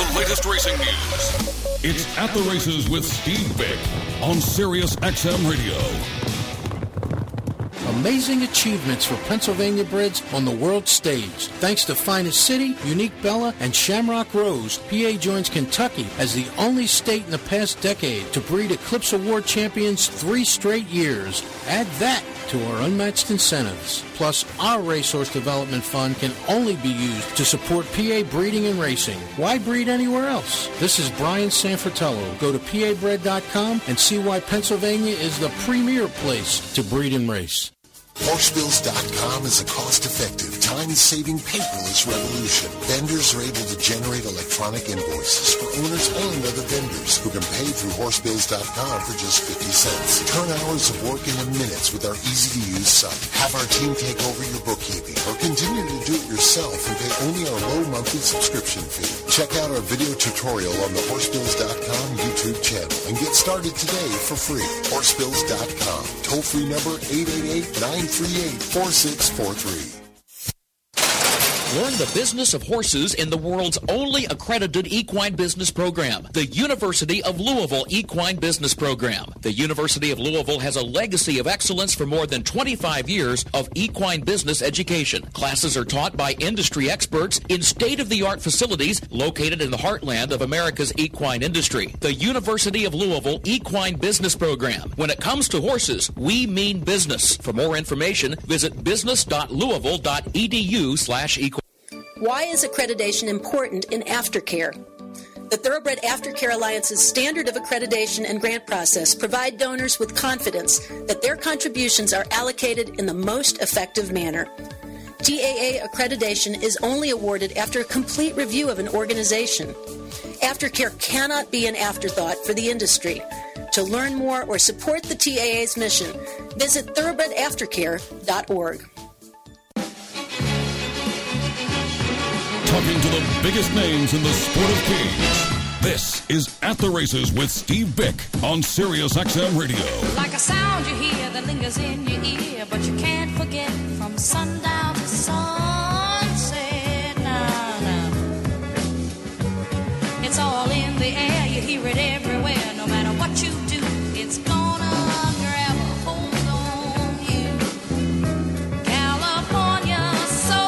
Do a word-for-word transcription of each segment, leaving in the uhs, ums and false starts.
the latest racing news. It's At the Races with Steve Bick on Sirius X M Radio. Amazing achievements for Pennsylvania breds on the world stage. Thanks to Finest City, Unique Bella, and Shamrock Rose, P A joins Kentucky as the only state in the past decade to breed Eclipse Award champions three straight years. Add that to our unmatched incentives. Plus, our Racehorse Development Fund can only be used to support P A breeding and racing. Why breed anywhere else? This is Brian Sanfratello. Go to P A bred dot com and see why Pennsylvania is the premier place to breed and race. Horsebills dot com is a cost-effective, time-saving paperless revolution. Vendors are able to generate electronic invoices for owners and other vendors who can pay through Horsebills dot com for just fifty cents. Turn hours of work into minutes with our easy-to-use site. Have our team take over your bookkeeping or continue to do it yourself and pay only our low monthly subscription fee. Check out our video tutorial on the Horsebills dot com YouTube channel and get started today for free. Horsebills dot com. Toll-free number eight eight eight, nine three eight, four six four three. Learn the business of horses in the world's only accredited equine business program, the University of Louisville Equine Business Program. The University of Louisville has a legacy of excellence for more than twenty-five years of equine business education. Classes are taught by industry experts in state-of-the-art facilities located in the heartland of America's equine industry. The University of Louisville Equine Business Program. When it comes to horses, we mean business. For more information, visit business dot louisville dot e d u slash equine. Why is accreditation important in aftercare? The Thoroughbred Aftercare Alliance's standard of accreditation and grant process provide donors with confidence that their contributions are allocated in the most effective manner. T A A accreditation is only awarded after a complete review of an organization. Aftercare cannot be an afterthought for the industry. To learn more or support the T A A's mission, visit thoroughbred aftercare dot org. Talking to the biggest names in the sport of cage. This is At the Races with Steve Bick on Sirius X M Radio. Like a sound you hear that lingers in your ear, but you can't forget from sundown to sunset. Nah, nah. It's all in the air, you hear it everywhere. No matter what you do, it's gonna grab a hold on you. California soul.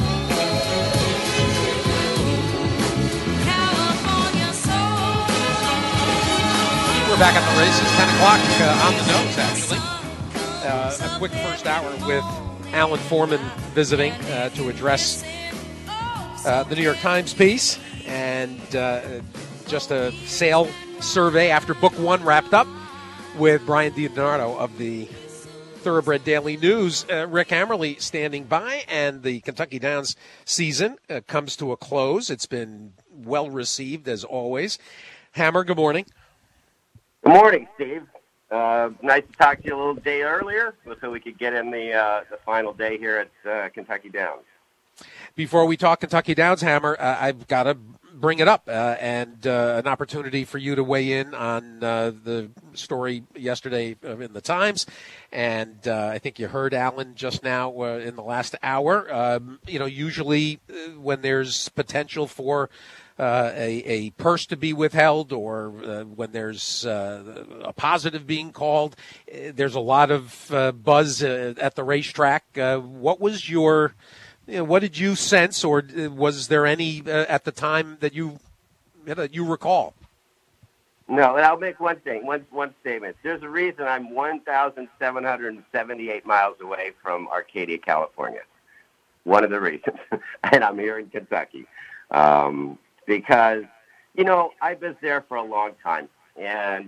We're back at the races, ten o'clock uh, on the nose, actually. Uh, a quick first hour with Alan Foreman visiting uh, to address uh, the New York Times piece and uh, just a sale survey after book one wrapped up with Brian DiNardo of the Thoroughbred Daily News. Uh, Rick Hammerly standing by, and the Kentucky Downs season uh, comes to a close. It's been well received, as always. Hammer, good morning. Good morning, Steve. Uh, nice to talk to you a little day earlier so we could get in the uh, the final day here at uh, Kentucky Downs. Before we talk Kentucky Downs, Hammer, uh, I've got to bring it up uh, and uh, an opportunity for you to weigh in on uh, the story yesterday in the Times. And uh, I think you heard Alan just now uh, in the last hour. Um, you know, usually uh, when there's potential for Uh, a, a purse to be withheld, or uh, when there's uh, a positive being called, uh, there's a lot of uh, buzz uh, at the racetrack. Uh, what was your, you know, what did you sense, or was there any uh, at the time that you that you recall? No, and I'll make one thing, one one statement. There's a reason I'm one thousand seven hundred seventy-eight miles away from Arcadia, California. One of the reasons, and I'm here in Kentucky. Um, Because, you know, I was there for a long time, and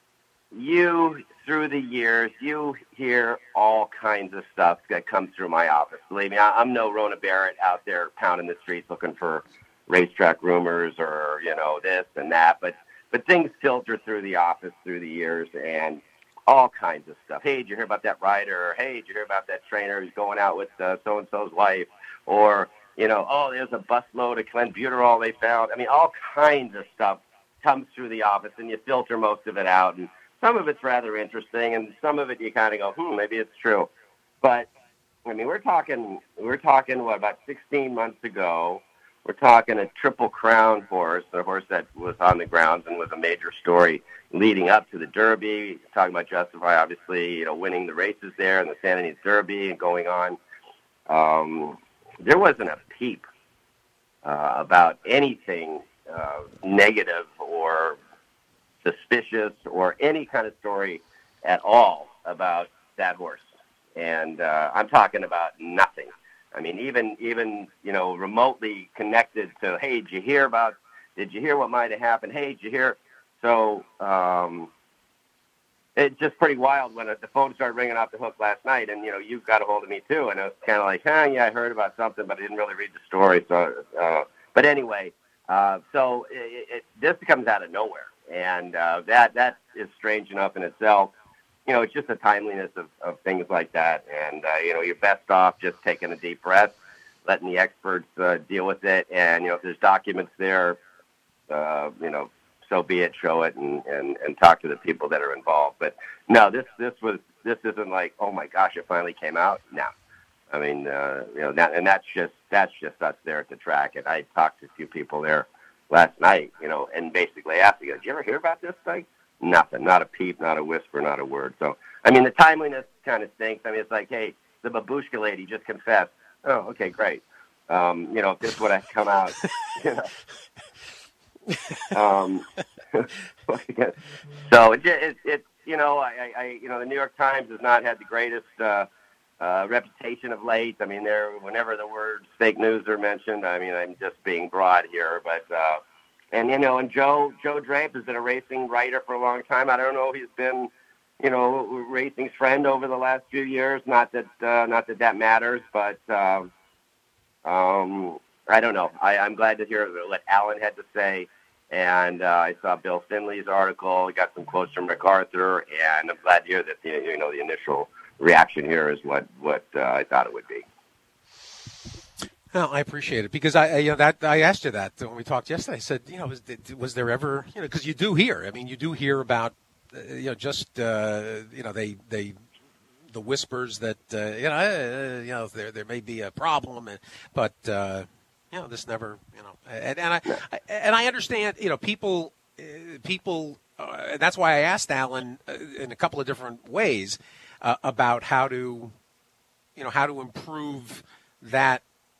you, through the years, you hear all kinds of stuff that comes through my office. Believe me, I'm no Rona Barrett out there pounding the streets looking for racetrack rumors or, you know, this and that, but, but things filter through the office through the years, and all kinds of stuff. Hey, did you hear about that rider? Or, hey, did you hear about that trainer who's going out with uh, so-and-so's wife? Or, you know, oh, there's a busload of clenbuterol they found. I mean, all kinds of stuff comes through the office, and you filter most of it out. And some of it's rather interesting, and some of it you kind of go, hmm, maybe it's true. But, I mean, we're talking, we're talking, what, about sixteen months ago we're talking a Triple Crown horse, a horse that was on the grounds and was a major story leading up to the Derby. Talking about Justify, obviously, you know, winning the races there and the Santa Ynez Derby and going on. Um, there wasn't a peep uh, about anything uh, negative or suspicious or any kind of story at all about that horse. And uh, I'm talking about nothing. I mean, even, even you know, remotely connected to, hey, did you hear about, did you hear what might have happened? Hey, did you hear? So um, it's just pretty wild when the phone started ringing off the hook last night, and, you know, you got a hold of me too, and it was kind of like, huh, yeah, I heard about something, but I didn't really read the story. So, uh, but anyway, uh, so it, it, this comes out of nowhere, and uh, that that is strange enough in itself. You know, it's just the timeliness of, of things like that. And, uh, you know, you're best off just taking a deep breath, letting the experts uh, deal with it. And, you know, if there's documents there, uh, you know, so be it, show it, and, and, and talk to the people that are involved. But, no, this this was this isn't like, oh, my gosh, it finally came out. No. I mean, uh, you know, that, and that's just, that's just us there at the track. And I talked to a few people there last night, you know, and basically asked, did you ever hear about this thing? Nothing, not a peep, not a whisper, not a word. So, I mean, the timeliness kind of stinks. I mean, it's like, hey, the babushka lady just confessed. Oh, okay, great. Um, you know, if this would have come out, you know. um, so it, it, it, you know, I, I, you know, the New York Times has not had the greatest uh, uh, reputation of late. I mean, there, whenever the words fake news are mentioned, I mean, I'm just being broad here, but. Uh, And, you know, and Joe Joe Drape has been a racing writer for a long time. I don't know if he's been, you know, racing's friend over the last few years. Not that uh, not that that matters, but uh, um, I don't know. I, I'm glad to hear what Alan had to say. And uh, I saw Bill Finley's article. We got some quotes from MacArthur, and I'm glad to hear that the, you know, the initial reaction here is what, what uh, I thought it would be. No, I appreciate it because I, you know, that I asked you that when we talked yesterday. I said, you know, was, was there ever, you know, because you do hear. I mean, you do hear about, uh, you know, just, uh, you know, they, they, the whispers that, uh, you know, uh, you know, there, there may be a problem, and, but, uh, you know, this never, you know, and, and I, I, and I understand, you know, people, uh, people, uh, and that's why I asked Alan uh, in a couple of different ways uh, about how to, you know, how to improve that.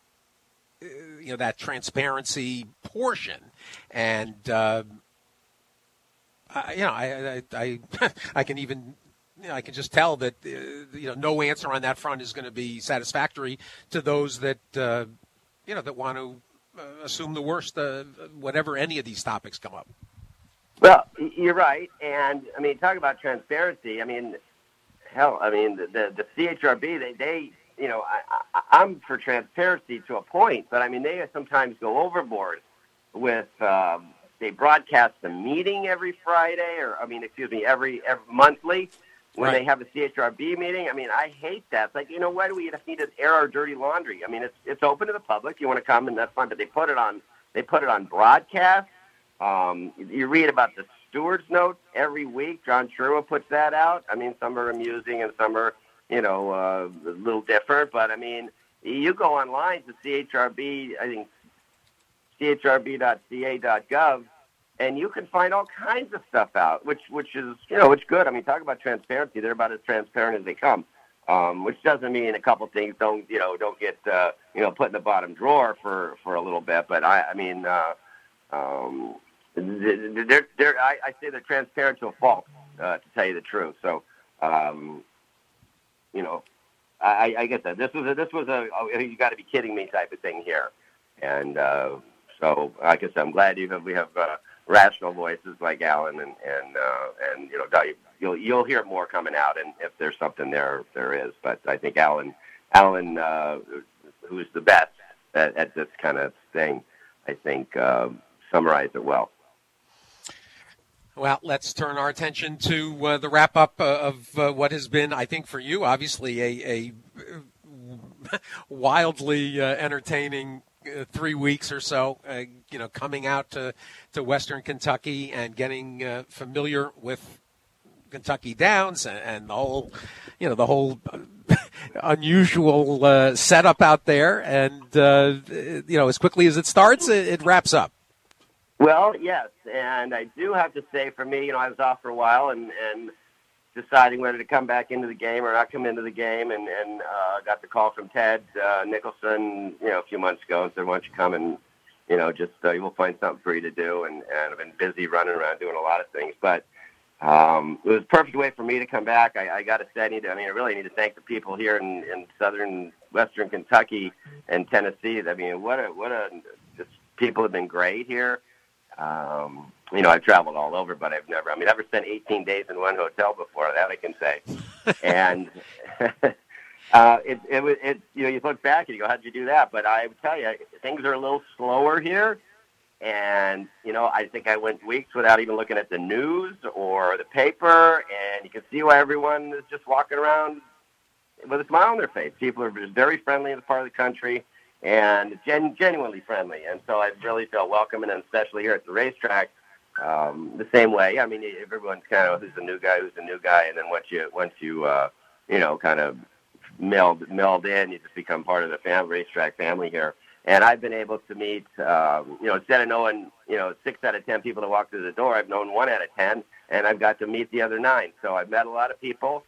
You know, that transparency portion, and uh, I, you know, I, I, I, I can even, you know, I can just tell that uh, you know, no answer on that front is going to be satisfactory to those that uh, you know that want to uh, assume the worst, uh, whenever any of these topics come up. Well, you're right, and I mean, talk about transparency. I mean, hell, I mean, the the, the C H R B, they they. You know, I, I, I'm for transparency to a point, but I mean, they sometimes go overboard with, um, they broadcast the meeting every Friday, or, I mean, excuse me, every, every monthly when right. they have a C H R B meeting. I mean, I hate that. It's like, you know, why do we need to air our dirty laundry? I mean, it's it's open to the public. You want to come, and that's fine, but they put it on, they put it on broadcast. Um, you read about the steward's notes every week. John Sherwood puts that out. I mean, some are amusing and some are, you know, uh, a little different, but I mean, you go online to C H R B, I think C H R B dot C A dot gov, and you can find all kinds of stuff out, which, which is, you know, it's good. I mean, talk about transparency. They're about as transparent as they come, um, which doesn't mean a couple things don't, you know, don't get, uh, you know, put in the bottom drawer for, for a little bit. But I, I mean, uh, um, they're, they're, I, I say they're transparent to a fault, uh, to tell you the truth. So, um, you know, I, I get that. This was a, this was a, oh, you got to be kidding me type of thing here. And uh, so, like I said, I'm glad you have, we have uh, rational voices like Alan, and, and, uh, and you know, you'll, you'll hear more coming out, and if there's something there, there is. But I think Alan, Alan, uh, who's the best at, at this kind of thing, I think uh, summarized it well. Well, let's turn our attention to uh, the wrap-up uh, of uh, what has been, I think, for you, obviously a, a wildly uh, entertaining uh, three weeks or so. Uh, you know, coming out to, to Western Kentucky and getting uh, familiar with Kentucky Downs and, and the whole, you know, the whole unusual uh, setup out there. And, uh, you know, as quickly as it starts, it, it wraps up. Well, yes, and I do have to say, for me, you know, I was off for a while and, and deciding whether to come back into the game or not come into the game, and, and uh, got the call from Ted uh, Nicholson, you know, a few months ago, and said, why don't you come and, you know, just uh, we'll find something for you to do, and, and I've been busy running around doing a lot of things, but um, it was a perfect way for me to come back. I, I got to say, I, need to, I mean, I really need to thank the people here in, in southern, western Kentucky and Tennessee. I mean, what a, what a, just people have been great here. Um, you know, I've traveled all over, but I've never, I mean, I've never spent eighteen days in one hotel before, that I can say. and uh, it, it was, it, you know, you look back and you go, how'd you do that? But I would tell you, things are a little slower here. And, you know, I think I went weeks without even looking at the news or the paper, and you can see why everyone is just walking around with a smile on their face. People are just very friendly in this part of the country, and gen- genuinely friendly. And so I really felt welcome, and especially here at the racetrack, um, the same way. I mean, everyone's kind of, who's the new guy, who's the new guy, and then once you, once you, uh, you know, kind of meld, meld in, you just become part of the family, racetrack family here. And I've been able to meet, um, you know, instead of knowing, you know, six out of ten people that walk through the door, I've known one out of ten, and I've got to meet the other nine. So I've met a lot of people.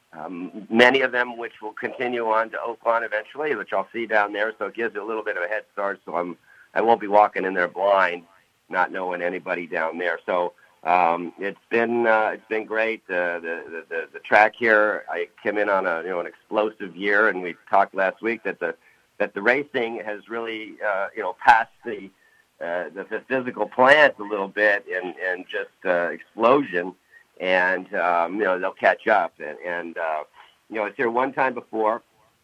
Um, many of them which will continue on to Oaklawn eventually, which I'll see down there, so it gives you a little bit of a head start, so I'm, I won't be walking in there blind, not knowing anybody down there. So um, it's been uh, it's been great. Uh, the, the the track here, I came in on a you know an explosive year, and we talked last week that the that the racing has really uh, you know passed the, uh, the the physical plant a little bit, and and just uh, explosion. And, um, you know, they'll catch up. And, and uh, you know, I was here one time before,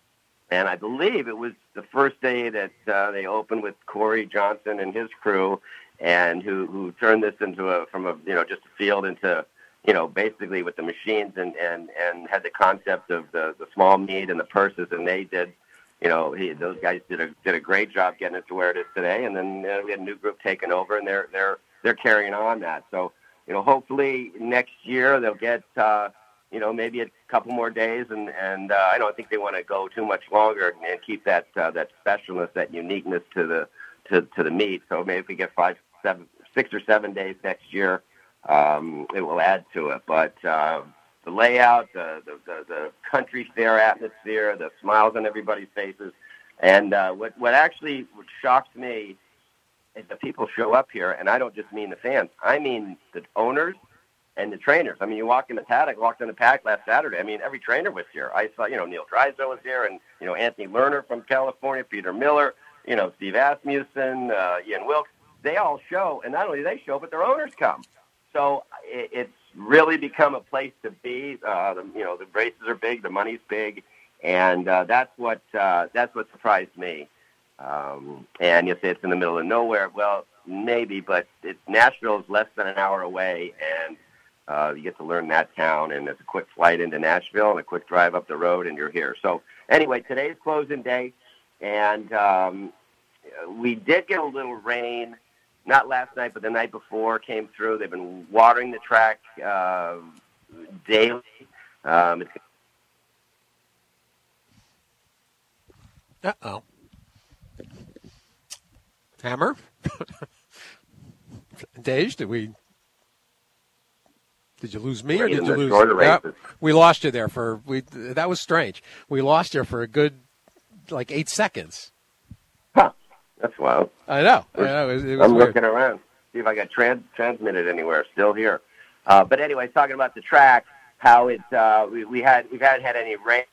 and I believe it was the first day that uh, they opened with Corey Johnson and his crew, and who, who turned this into a, from a, you know, just a field into, you know, basically with the machines, and, and, and had the concept of the, the small meat and the purses, and they did, you know, he, those guys did a, did a great job getting it to where it is today. And then uh, we had a new group taking over, and they're, they're, they're carrying on that. So, you know, hopefully next year they'll get, uh, you know, maybe a couple more days, and and uh, I don't think they want to go too much longer and keep that uh, that specialness, that uniqueness to the to, to the meet. So maybe if we get five, seven, six or seven days next year, um, it will add to it. But uh, the layout, the, the the the country fair atmosphere, the smiles on everybody's faces, and uh, what what actually what shocks me is that people show up here, and I don't just mean the fans. I mean the owners and the trainers. I mean, you walk in the paddock, walked in the paddock last Saturday. I mean, every trainer was here. I saw, you know, Neil Drysdale was here, and, you know, Anthony Lerner from California, Peter Miller, you know, Steve Asmussen, uh, Ian Wilkes. They all show, and not only they show, but their owners come. So it, it's really become a place to be. Uh, the, you know, the races are big, the money's big, and uh, that's what uh, that's what surprised me. Um, and you say it's in the middle of nowhere. Well, maybe, but it's, Nashville is less than an hour away, and uh, you get to learn that town, and it's a quick flight into Nashville and a quick drive up the road, and you're here. So anyway, today's closing day, and um, we did get a little rain, not last night, but the night before came through. They've been watering the track uh, daily. Um, it's Uh-oh. Hammer? Dej, did we... Did you lose me, or did you lose? Yeah, we lost you there for we. That was strange. We lost you for a good, like eight seconds. Huh? That's wild. I know. I know. It was, it was I'm weird. looking around, see if I got trans- transmitted anywhere. Still here, uh, but anyway, talking about the track, how it uh, we, we had we hadn't had any rain,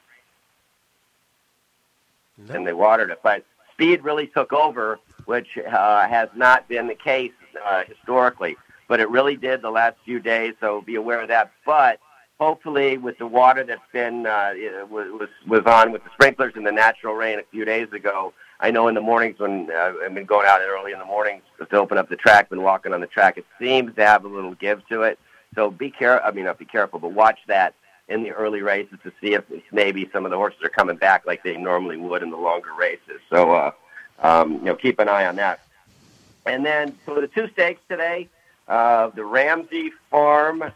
no. and they watered it, but speed really took over, which uh, has not been the case uh, historically. But it really did the last few days, so be aware of that. But hopefully with the water that's been uh, was was on with the sprinklers and the natural rain a few days ago, I know in the mornings when uh, I've been going out early in the mornings to open up the track, been walking on the track, it seems to have a little give to it. So be careful. I mean, not be careful, but watch that in the early races to see if maybe some of the horses are coming back like they normally would in the longer races. So, uh, um, you know, keep an eye on that. And then for the two stakes today, Uh, the Ramsey Farm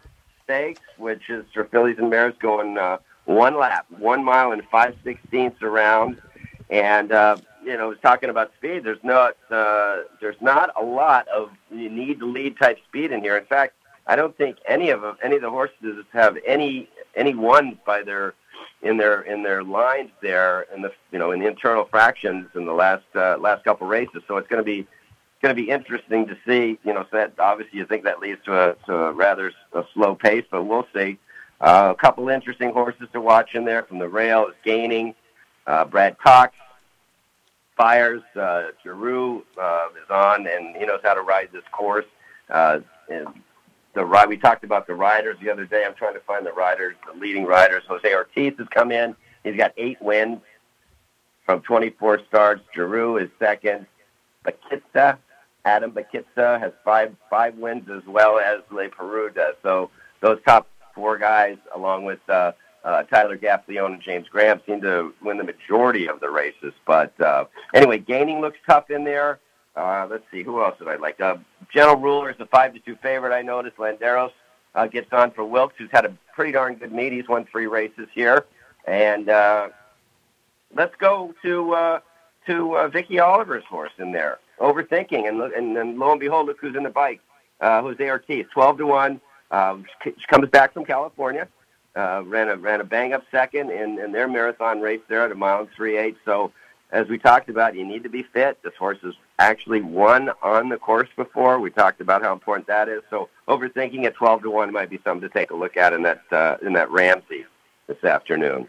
Stakes, which is for fillies and mares going uh, one lap, one mile and five sixteenths around. And, uh, you know, talking about speed, there's not, uh, there's not a lot of you need to lead type speed in here. In fact, I don't think any of them, any of the horses have any any ones by their in their in their lines there in the you know in the internal fractions in the last uh, last couple races. So it's going to be going to be interesting to see. You know, so that obviously you think that leads to a, to a rather a slow pace, but we'll see. Uh, a couple interesting horses to watch in there from the rail is Gaining, uh, Brad Cox, Fires, uh, Giroux uh, is on, and he knows how to ride this course. Uh, and the ride we talked about the riders the other day. I'm trying to find the riders, the leading riders. Jose Ortiz has come in. He's got eight wins from twenty-four starts. Giroux is second. Bakitsa, Adam Bakitsa has five five wins as well as Le Peru does. So those top four guys, along with uh, uh, Tyler Gaffleone and James Graham, seem to win the majority of the races. But uh, anyway, Gaining looks tough in there. Uh, let's see, who else did I like? Uh, General Ruler is the five to two favorite, I noticed. Landeros uh, gets on for Wilkes, who's had a pretty darn good meet. He's won three races here. And uh, let's go to uh, to uh, Vicky Oliver's horse in there, Overthinking. And, and, and lo and behold, look who's in the bike. Uh, Jose Ortiz, twelve to one. Uh, she comes back from California. Uh, ran a ran a bang-up second in, in their marathon race there at a mile and three eighths. So, as we talked about, you need to be fit. This horse has actually won on the course before. We talked about how important that is. So, Overthinking at twelve to one might be something to take a look at in that uh, in that Ramsey this afternoon.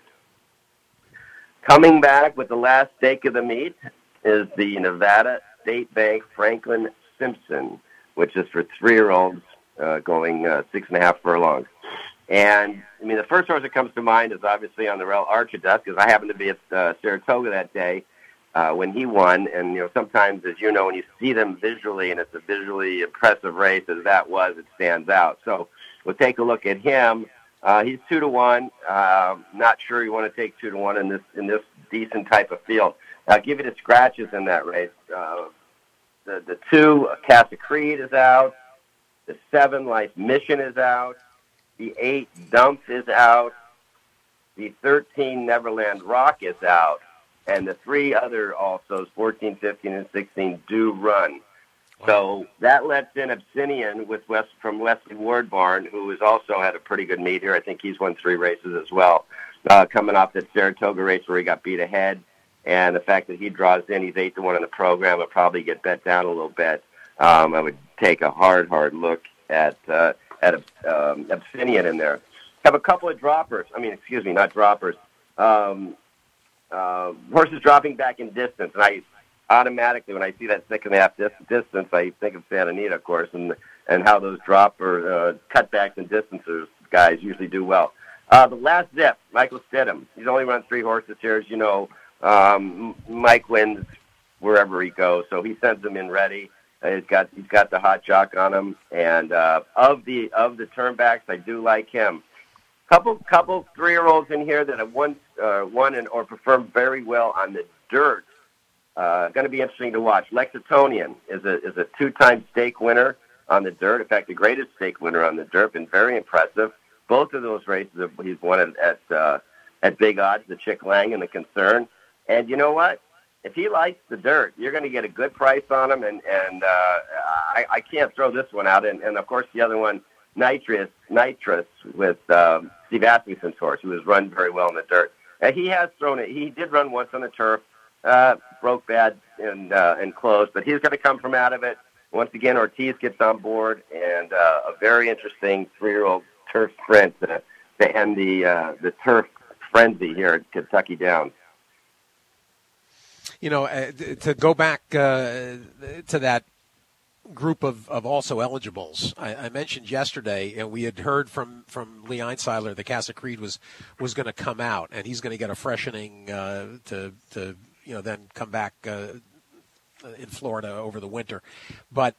Coming back with the last stake of the meet is the Nevada State Bank Franklin Simpson, which is for three-year-olds uh, going uh, six and a half furlongs. And, I mean, the first horse that comes to mind is obviously on the rail, Archidus, because I happened to be at uh, Saratoga that day uh, when he won. And, you know, sometimes, as you know, when you see them visually and it's a visually impressive race as that was, it stands out. So we'll take a look at him. Uh, he's two to one. Uh, not sure you want to take two to one in this in this decent type of field. I'll give you the scratches in that race. Uh, the the two, Casa Creed is out. The seven, Life Mission is out. The eight, Dump is out. The thirteen, Neverland Rock is out. And the three other also, fourteen, fifteen, and sixteen, Do Run. So that lets in Obsidian with West from Wesley Ward Barn, who has also had a pretty good meet here. I think he's won three races as well. Uh, coming off that Saratoga race where he got beat ahead. And the fact that he draws in, he's eight to one in the program, will probably get bet down a little bit. Um, I would take a hard, hard look at uh, at um, Obsidian in there. Have a couple of droppers. I mean, excuse me, not droppers. Um, uh, horses dropping back in distance. And I automatically, when I see that six and a half dis- distance, I think of Santa Anita, of course, and and how those dropper uh, cutbacks and distances guys usually do well. Uh, the last zip, Michael Stidham. He's only run three horses here, as you know. Um, Mike wins wherever he goes, so he sends them in ready. Uh, he's got he's got the hot jock on him, and uh, of the of the turnbacks, I do like him. Couple couple three year olds in here that have won uh, won and or performed very well on the dirt. Uh, going to be interesting to watch. Lexingtonian is a is a two time stake winner on the dirt. In fact, the greatest stake winner on the dirt, and very impressive. Both of those races he's won at at, uh, at big odds. The Chick Lang and the Concern. And you know what? If he likes the dirt, you're going to get a good price on him. And, and uh, I, I can't throw this one out. And, and, of course, the other one, Nitrous, Nitrous with um, Steve Asmussen's horse, who has run very well in the dirt. And he has thrown it. He did run once on the turf, uh, broke bad and, uh, and closed. But he's going to come from out of it. Once again, Ortiz gets on board. And uh, a very interesting three-year-old turf sprint to, to end the, uh, the turf frenzy here at Kentucky Downs. You know, uh, to go back uh, to that group of, of also eligibles, I, I mentioned yesterday, and we had heard from, from Lee Einseiler that Casa Creed was, was going to come out, and he's going to get a freshening uh, to, to, you know, then come back uh, in Florida over the winter. But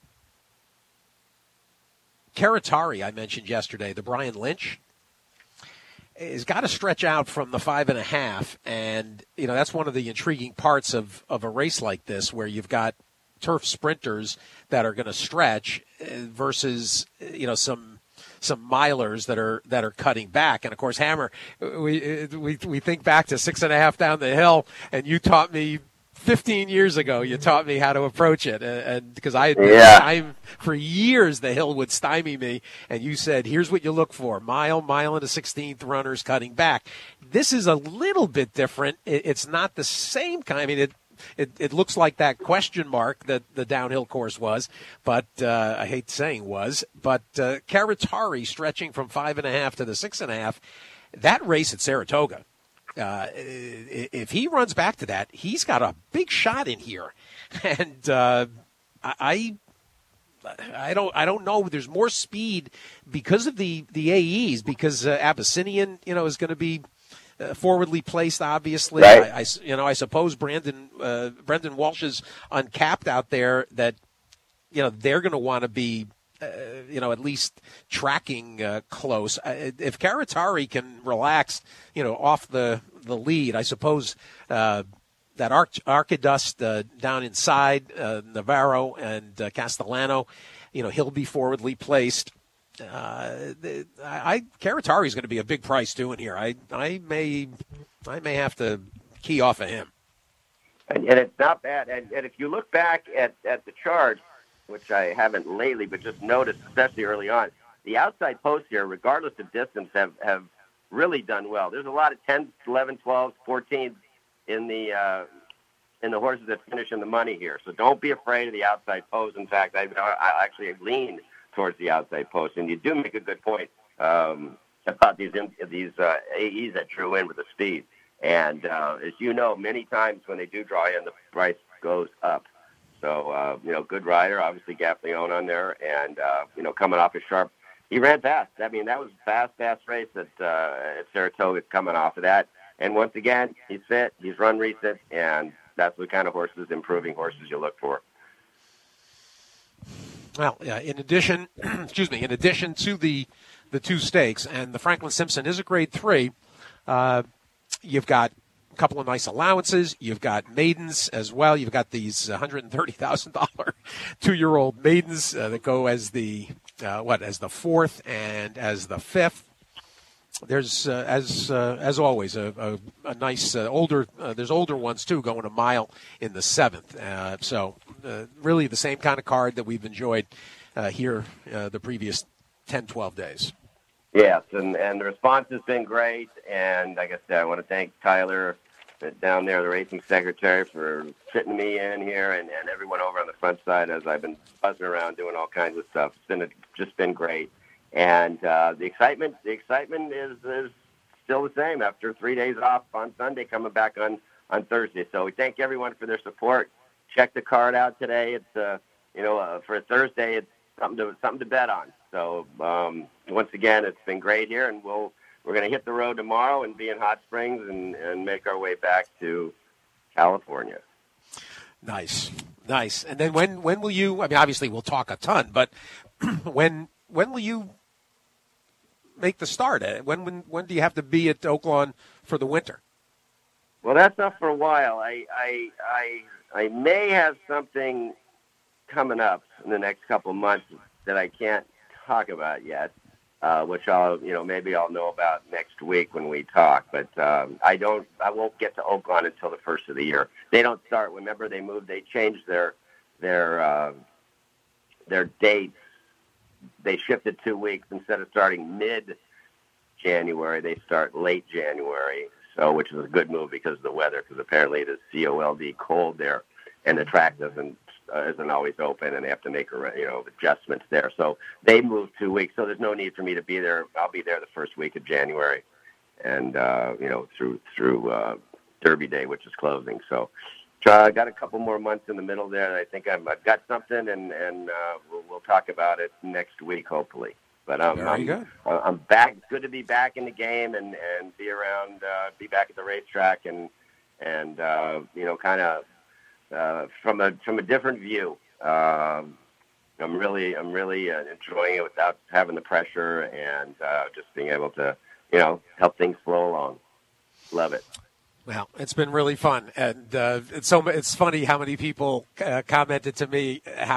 Karatari, I mentioned yesterday, the Brian Lynch, has got to stretch out from the five and a half, and you know that's one of the intriguing parts of, of a race like this, where you've got turf sprinters that are going to stretch versus you know some some milers that are that are cutting back. And of course, Hammer, we we we think back to six and a half down the hill, and you taught me fifteen years ago. You taught me how to approach it, and because I, yeah. I for years the hill would stymie me, and you said, "Here's what you look for: mile, mile and a sixteenth runners cutting back." This is a little bit different. It, it's not the same kind. I mean, it. It, it looks like that question mark that the downhill course was, but uh, I hate saying was. But uh, Caratari stretching from five and a half to the six and a half, that race at Saratoga, uh, if he runs back to that, he's got a big shot in here. And uh, I, I don't, I don't know. There's more speed because of the the A Es, because uh, Abyssinian, you know, is going to be. Uh, forwardly placed, obviously. Right. I, I, you know, I suppose Brandon uh, Brendan Walsh is uncapped out there. That you know they're going to want to be, uh, you know, at least tracking uh, close. Uh, if Caratari can relax, you know, off the, the lead, I suppose uh, that Arch- Archidust uh, down inside uh, Navarro and uh, Castellano, you know, he'll be forwardly placed. Uh, I Caratari is going to be a big price too in here. I I may I may have to key off of him. And, and it's not bad. And, and if you look back at, at the chart, which I haven't lately, but just noticed, especially early on, the outside posts here, regardless of distance, have, have really done well. There's a lot of tens, eleven, twelves, fourteens in the uh, in the horses that finish in the money here. So don't be afraid of the outside post. In fact, I, I actually leaned towards the outside post, and you do make a good point um, about these these uh, A Es that drew in with the speed. And uh, as you know, many times when they do draw in, the price goes up. So uh, you know, good rider, obviously Gaffleone on there, and uh, you know, coming off a sharp, he ran fast. I mean, that was a fast, fast race at, uh, at Saratoga coming off of that. And once again, he's fit, he's run recent, and that's the kind of horses, improving horses you look for. Well, yeah, in addition, excuse me, in addition to the the two stakes, and the Franklin Simpson is a grade three, uh, you've got a couple of nice allowances. You've got maidens as well. You've got these one hundred thirty thousand dollars two-year-old maidens uh, that go as the, uh, what, as the fourth and as the fifth. There's, uh, as uh, as always, a, a, a nice uh, older, uh, there's older ones, too, going a mile in the seventh. Uh, so uh, really the same kind of card that we've enjoyed uh, here uh, the previous ten, twelve days. Yes, and, and the response has been great. And like I said, I want to thank Tyler down there, the racing secretary, for fitting me in here, and, and everyone over on the front side as I've been buzzing around doing all kinds of stuff. It's been a, just been great. And uh, the excitement, the excitement is, is still the same after three days off on Sunday, coming back on, on Thursday. So we thank everyone for their support. Check the card out today. It's uh, you know uh, for a Thursday, it's something to something to bet on. So um, once again, it's been great here, and we'll we're going to hit the road tomorrow and be in Hot Springs and, and make our way back to California. Nice, nice. And then when when will you? I mean, obviously we'll talk a ton, but when when will you make the start? When when when do you have to be at Oaklawn for the winter? Well, that's not for a while. I I I, I may have something coming up in the next couple of months that I can't talk about yet, uh, which I'll you know maybe I'll know about next week when we talk. But um, I don't I won't get to Oaklawn until the first of the year. They don't start. Remember, they moved. They changed their their uh, their dates. They shifted two weeks. Instead of starting mid-January, they start late January, so which is a good move because of the weather, because apparently it is C O L D cold there, and the track doesn't uh, isn't always open, and they have to make you know adjustments there. So they moved two weeks, so there's no need for me to be there. I'll be there the first week of January, and uh, you know through through uh, Derby Day, which is closing. So I uh, got a couple more months in the middle there. I think I'm, I've got something, and, and uh, we'll, we'll talk about it next week, hopefully. But um, Very I'm, good. I'm back. It's good to be back in the game and, and be around, uh, be back at the racetrack, and and uh, you know, kind of uh, from a from a different view. Um, I'm really I'm really uh, enjoying it without having the pressure, and uh, just being able to you know help things flow along. Love it. Well, it's been really fun, and uh, it's so it's funny how many people uh, commented to me how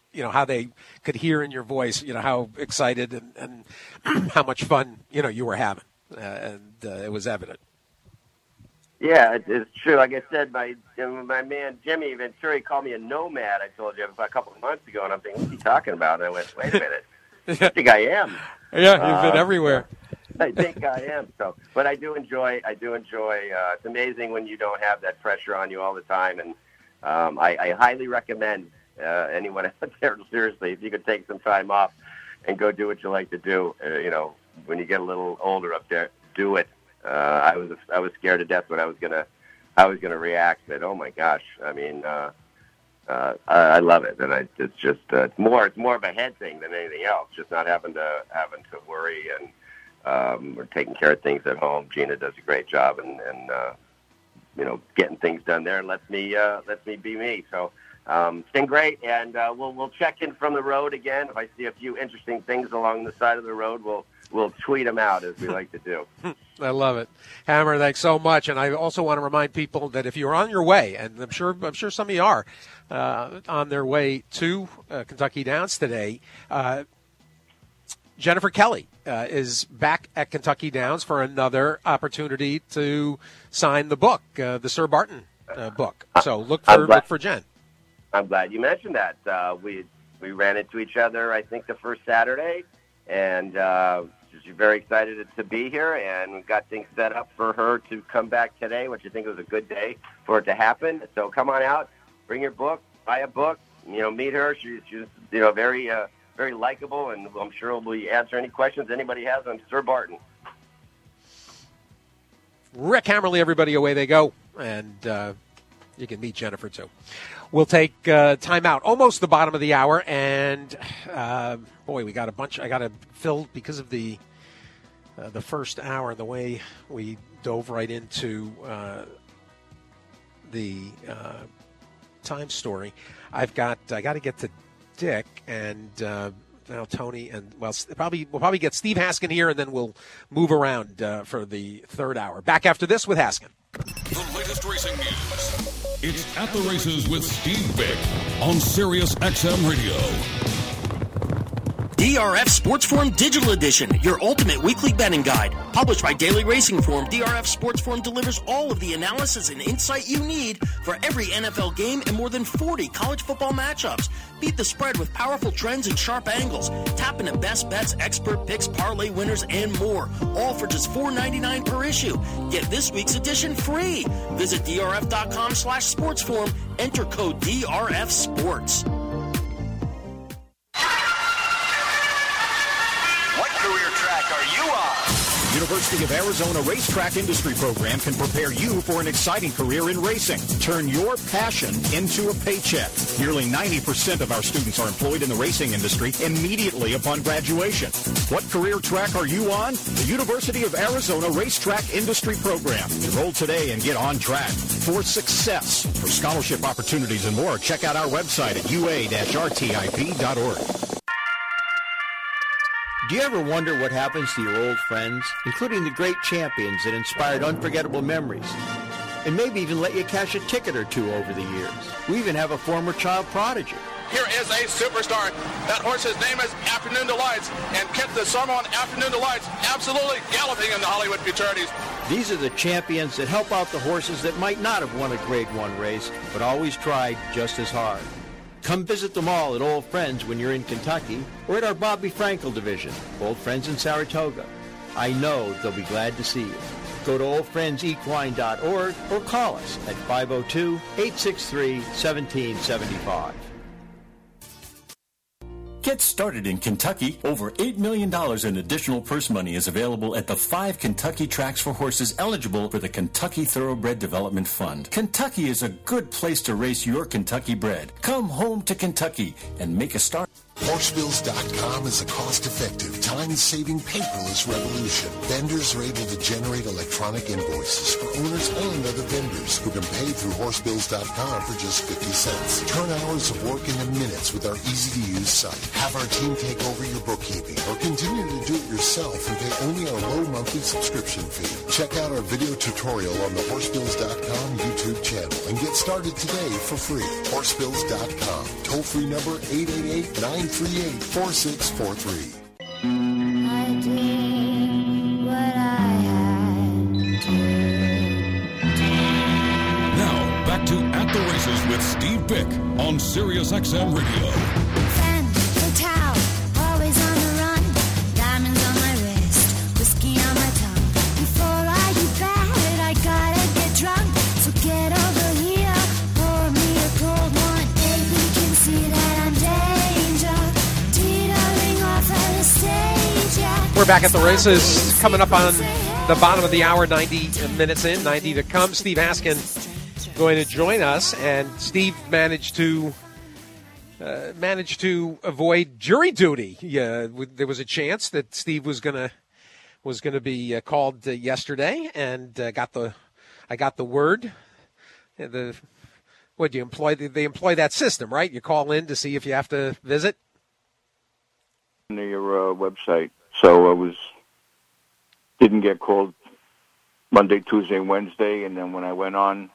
you know, how they could hear in your voice, you know, how excited and, and how much fun, you know, you were having. Uh, and uh, it was evident. Yeah, it, it's true. Like I said, my my man Jimmy Venturi called me a nomad, I told you, a couple of months ago, and I'm thinking, what's he talking about? And I went, wait a minute. I think I am. Yeah, you've uh, been everywhere. I think I am. So, but I do enjoy. I do enjoy. Uh, it's amazing when you don't have that pressure on you all the time, and um, I, I highly recommend uh, anyone out there, seriously, if you could take some time off and go do what you like to do. Uh, you know, when you get a little older up there, do it. Uh, I was I was scared to death when I was gonna I was gonna react. But oh my gosh, I mean, uh, uh, I, I love it, and I, it's just uh, it's more it's more of a head thing than anything else. Just not having to having to worry, and um, we're taking care of things at home. Gina does a great job, and, and uh, you know, getting things done there, and lets me uh, lets me be me. So um, it's been great, and uh, we'll we'll check in from the road again. If I see a few interesting things along the side of the road, we'll we'll tweet them out, as we like to do. I love it. Hammer, thanks so much. And I also want to remind people that if you're on your way, and I'm sure I'm sure some of you are uh, on their way to uh, Kentucky Downs today, uh, Jennifer Kelly uh, is back at Kentucky Downs for another opportunity to sign the book, uh, the Sir Barton uh, book. So look for look for Jen. I'm glad you mentioned that. Uh, we we ran into each other, I think, the first Saturday, and uh, she's very excited to be here, and we've got things set up for her to come back today, which I think was a good day for it to happen. So come on out, bring your book, buy a book, you know, meet her. She's, she's you know, very, uh, very likable, and I'm sure we'll answer any questions anybody has on Sir Barton. Rick Hammerly, everybody, away they go, and uh, you can meet Jennifer too. We'll take uh, time out, almost the bottom of the hour, and uh, boy, we got a bunch. I got to fill because of the uh, the first hour, the way we dove right into uh, the uh, time story. I've got I got to get to Dick and uh, now Tony, and well, probably we'll probably get Steve Haskin here, and then we'll move around uh, for the third hour. Back after this with Haskin. The latest racing news. It's At the Races with Steve Bick on Sirius X M Radio. D R F Sports Forum Digital Edition, your ultimate weekly betting guide. Published by Daily Racing Forum, D R F Sports Forum delivers all of the analysis and insight you need for every N F L game and more than forty college football matchups. Beat the spread with powerful trends and sharp angles. Tap into best bets, expert picks, parlay winners, and more. All for just four ninety-nine per issue. Get this week's edition free. Visit drf.com slash sports forum. Enter code D R F Sports. University of Arizona Racetrack Industry Program can prepare you for an exciting career in racing. Turn your passion into a paycheck. Nearly ninety percent of our students are employed in the racing industry immediately upon graduation. What career track are you on? The University of Arizona Racetrack Industry Program. Enroll today and get on track for success. For scholarship opportunities and more, check out our website at u a dash r t i p dot org. Do you ever wonder what happens to your old friends, including the great champions that inspired unforgettable memories, and maybe even let you cash a ticket or two over the years? We even have a former child prodigy. Here is a superstar. That horse's name is Afternoon Delights, and kept the summer on Afternoon Delights absolutely galloping in the Hollywood Futurities. These are the champions that help out the horses that might not have won a Grade One race, but always tried just as hard. Come visit them all at Old Friends when you're in Kentucky, or at our Bobby Frankel division, Old Friends in Saratoga. I know they'll be glad to see you. Go to old friends equine dot org or call us at five oh two, eight six three, one seven seven five. Get started in Kentucky. Over eight million dollars in additional purse money is available at the five Kentucky tracks for horses eligible for the Kentucky Thoroughbred Development Fund. Kentucky is a good place to race your Kentucky bred. Come home to Kentucky and make a start. Horsebills dot com is a cost-effective, time-saving, paperless revolution. Vendors are able to generate electronic invoices for owners and other vendors who can pay through Horsebills dot com for just fifty cents. Turn hours of work into minutes with our easy-to-use site. Have our team take over your bookkeeping or continue to do it yourself and pay only our low monthly subscription fee. Check out our video tutorial on the Horsebills dot com YouTube channel and get started today for free. Horsebills dot com. Toll-free number eight eight eight, nine three eight, four six four three. I did what I had to do. Now, back to At the Races with Steve Bick on Sirius X M Radio. Femme fatale, always on the run. Diamonds on my wrist, whiskey on my tongue. Before I get bad, I gotta get drunk. So get over here, pour me a cold one. Baby can see that I'm danger. Teetering off at the stage, yeah. We're back at the races, coming up on the bottom of the hour, ninety minutes in, ninety to come. Steve Haskin going to join us, and Steve managed to uh, managed to avoid jury duty. Yeah, there was a chance that Steve was gonna was gonna be uh, called uh, yesterday, and uh, got the I got the word. The what do you employ? They employ that system, right? You call in to see if you have to visit. Your uh, website, so I was didn't get called Monday, Tuesday, Wednesday, and then when I went on,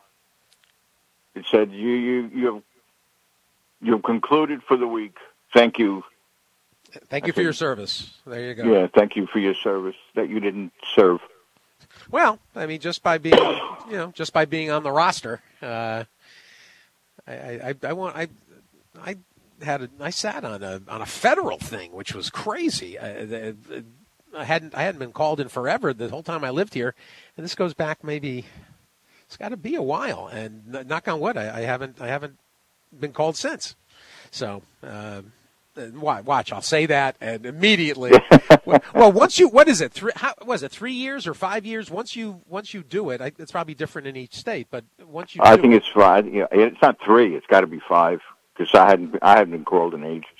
it said you you you have you've concluded for the week. Thank you. Thank you I for said, your service. There you go. Yeah, thank you for your service that you didn't serve. Well, I mean, just by being, you know, just by being on the roster, uh, I, I, I want, I, I had, a, I sat on a on a federal thing, which was crazy. I, I hadn't, I hadn't been called in forever the whole time I lived here, and this goes back maybe, it's got to be a while. And knock on wood, I, I haven't, I haven't been called since. So. Uh, Watch, I'll say that, and immediately. well, once you, what is it? Three, how, was it three years or five years? Once you, once you do it, I, it's probably different in each state. But once you, I do think it, it's five. You know, it's not three. It's got to be five because I hadn't, I hadn't been called in ages.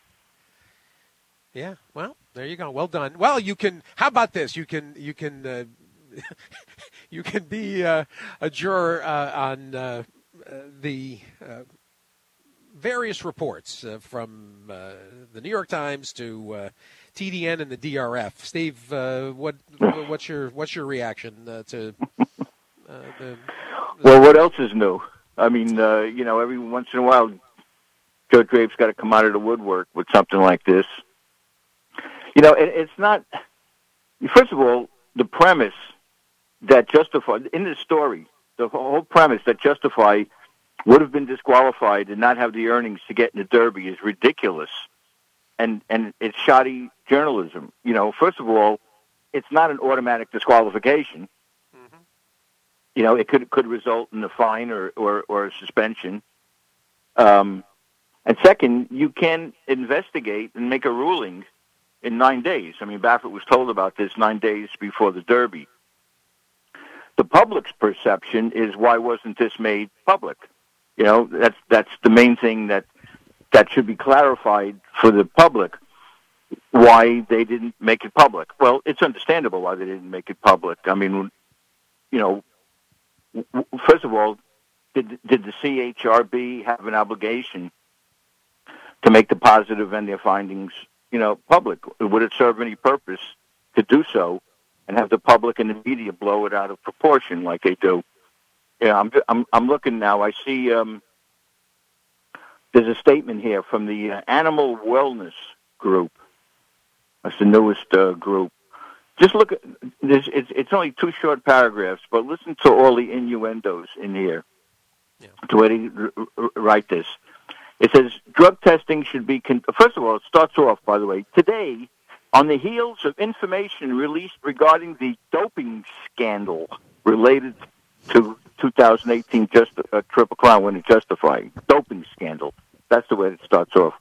Yeah. Well, there you go. Well done. Well, you can. How about this? You can, you can, uh, you can be uh, a juror uh, on uh, the. Uh, various reports uh, from uh, the New York Times to uh, T D N and the D R F. Steve, uh, what what's your what's your reaction uh, to? Uh, the, the well, what else is new? I mean, uh, you know, every once in a while, Joe Drape's got to come out of the woodwork with something like this. You know, it, it's not. First of all, the premise that justify in this story, the whole premise that justify. Would have been disqualified and not have the earnings to get in the Derby is ridiculous, and and it's shoddy journalism. You know, first of all, it's not an automatic disqualification. Mm-hmm. You know, it could could result in a fine or or, or a suspension. Um, and second, you can investigate and make a ruling in nine days. I mean, Baffert was told about this nine days before the Derby. The public's perception is, why wasn't this made public? You know, that's that's the main thing that that should be clarified for the public, why they didn't make it public. Well, it's understandable why they didn't make it public. I mean, you know, first of all, did did the C H R B have an obligation to make the positive and their findings, you know, public? Would it serve any purpose to do so and have the public and the media blow it out of proportion like they do? Yeah, I'm I'm I'm looking now. I see um, there's a statement here from the uh, Animal Wellness Group. That's the newest uh, group. Just look at this. It's it's only two short paragraphs, but listen to all the innuendos in here. Yeah. To where they r- r- write this. It says drug testing should be. Con- First of all, it starts off, by the way, today on the heels of information released regarding the doping scandal related to two thousand eighteen just uh, Triple Crown winner Justify doping scandal. That's the way it starts off.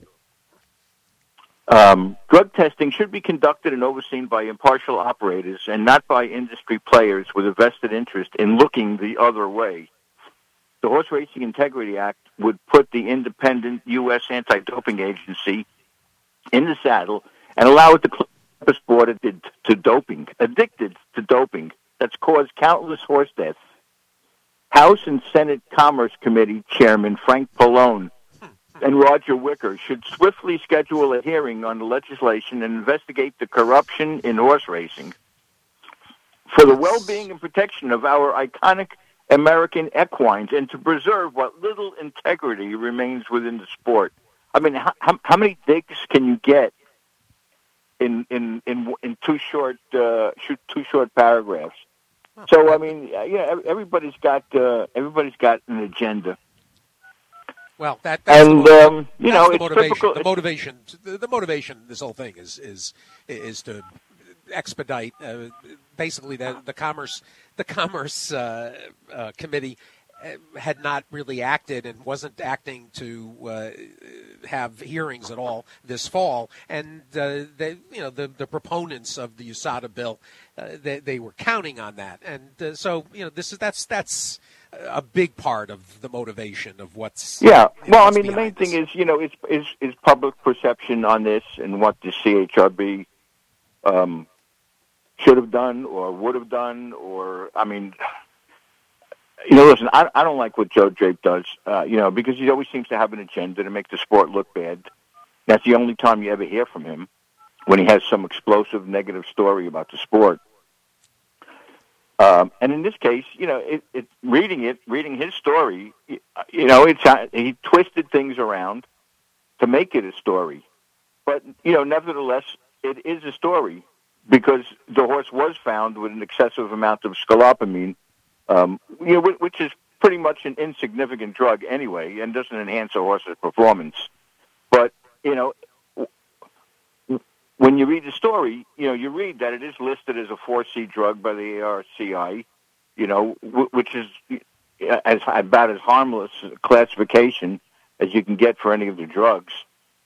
Um, drug testing should be conducted and overseen by impartial operators and not by industry players with a vested interest in looking the other way. The Horse Racing Integrity Act would put the independent U S anti-doping agency in the saddle and allow it to clip a sport addicted to doping, addicted to doping that's caused countless horse deaths. House and Senate Commerce Committee Chairman Frank Pallone and Roger Wicker should swiftly schedule a hearing on the legislation and investigate the corruption in horse racing for the well-being and protection of our iconic American equines and to preserve what little integrity remains within the sport. I mean, how, how many digs can you get in in in, in two short uh, two short paragraphs? So I mean, yeah, everybody's got uh, everybody's got an agenda. Well, that that's and the, um, you know, the it's motivation. typical. The motivation, the, the motivation. This whole thing is is is to expedite. Uh, basically, the the commerce the commerce uh, uh, committee had not really acted and wasn't acting to uh, have hearings at all this fall, and uh, they, you know, the the proponents of the U S A D A bill, uh, they, they were counting on that, and uh, so you know, this is that's that's a big part of the motivation of what's yeah. You know, well, what's I mean, the main this. thing is you know is is is public perception on this and what the C H R B um, should have done or would have done, or I mean. You know, listen, I, I don't like what Joe Drape does, uh, you know, because he always seems to have an agenda to make the sport look bad. That's the only time you ever hear from him, when he has some explosive negative story about the sport. Um, and in this case, you know, it, it, reading it, reading his story, you know, it's he twisted things around to make it a story. But, you know, nevertheless, it is a story because the horse was found with an excessive amount of scolopamine, Um, you know, which is pretty much an insignificant drug anyway, and doesn't enhance a horse's performance. But you know, when you read the story, you know, you read that it is listed as a four C drug by the A R C I, you know, w- which is as about as harmless a classification as you can get for any of the drugs.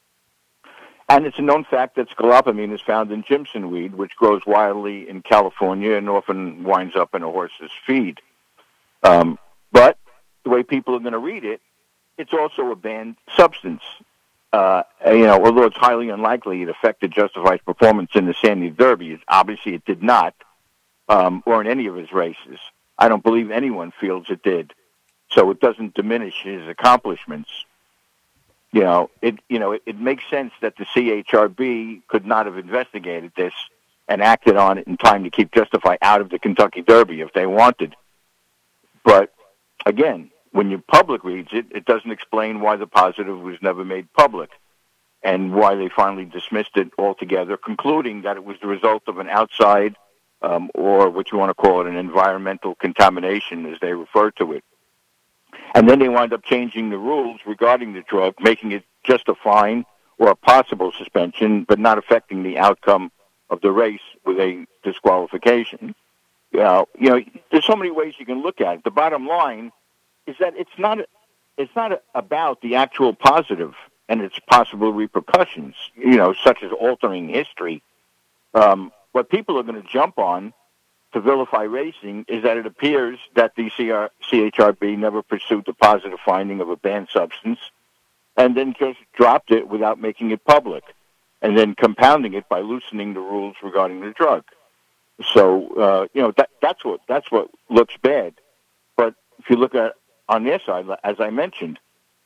And it's a known fact that scolopamine is found in Jimson weed, which grows wildly in California and often winds up in a horse's feed. Um, but the way people are going to read it, it's also a banned substance. Uh, you know, although it's highly unlikely it affected Justify's performance in the Sandy Derby, obviously it did not, um, or in any of his races. I don't believe anyone feels it did. So it doesn't diminish his accomplishments. You know, it you know it, it makes sense that the C H R B could not have investigated this and acted on it in time to keep Justify out of the Kentucky Derby if they wanted. But again, when your public reads it, it doesn't explain why the positive was never made public and why they finally dismissed it altogether, concluding that it was the result of an outside um, or what you want to call it, an environmental contamination, as they refer to it. And then they wind up changing the rules regarding the drug, making it just a fine or a possible suspension, but not affecting the outcome of the race with a disqualification. You know, you know, there's so many ways you can look at it. The bottom line is that it's not it's not about the actual positive and its possible repercussions, you know, such as altering history. Um, what people are going to jump on to vilify racing is that it appears that the C H R B never pursued the positive finding of a banned substance and then just dropped it without making it public and then compounding it by loosening the rules regarding the drug. So, uh, you know, that, that's what that's what looks bad. But if you look at on their side, as I mentioned,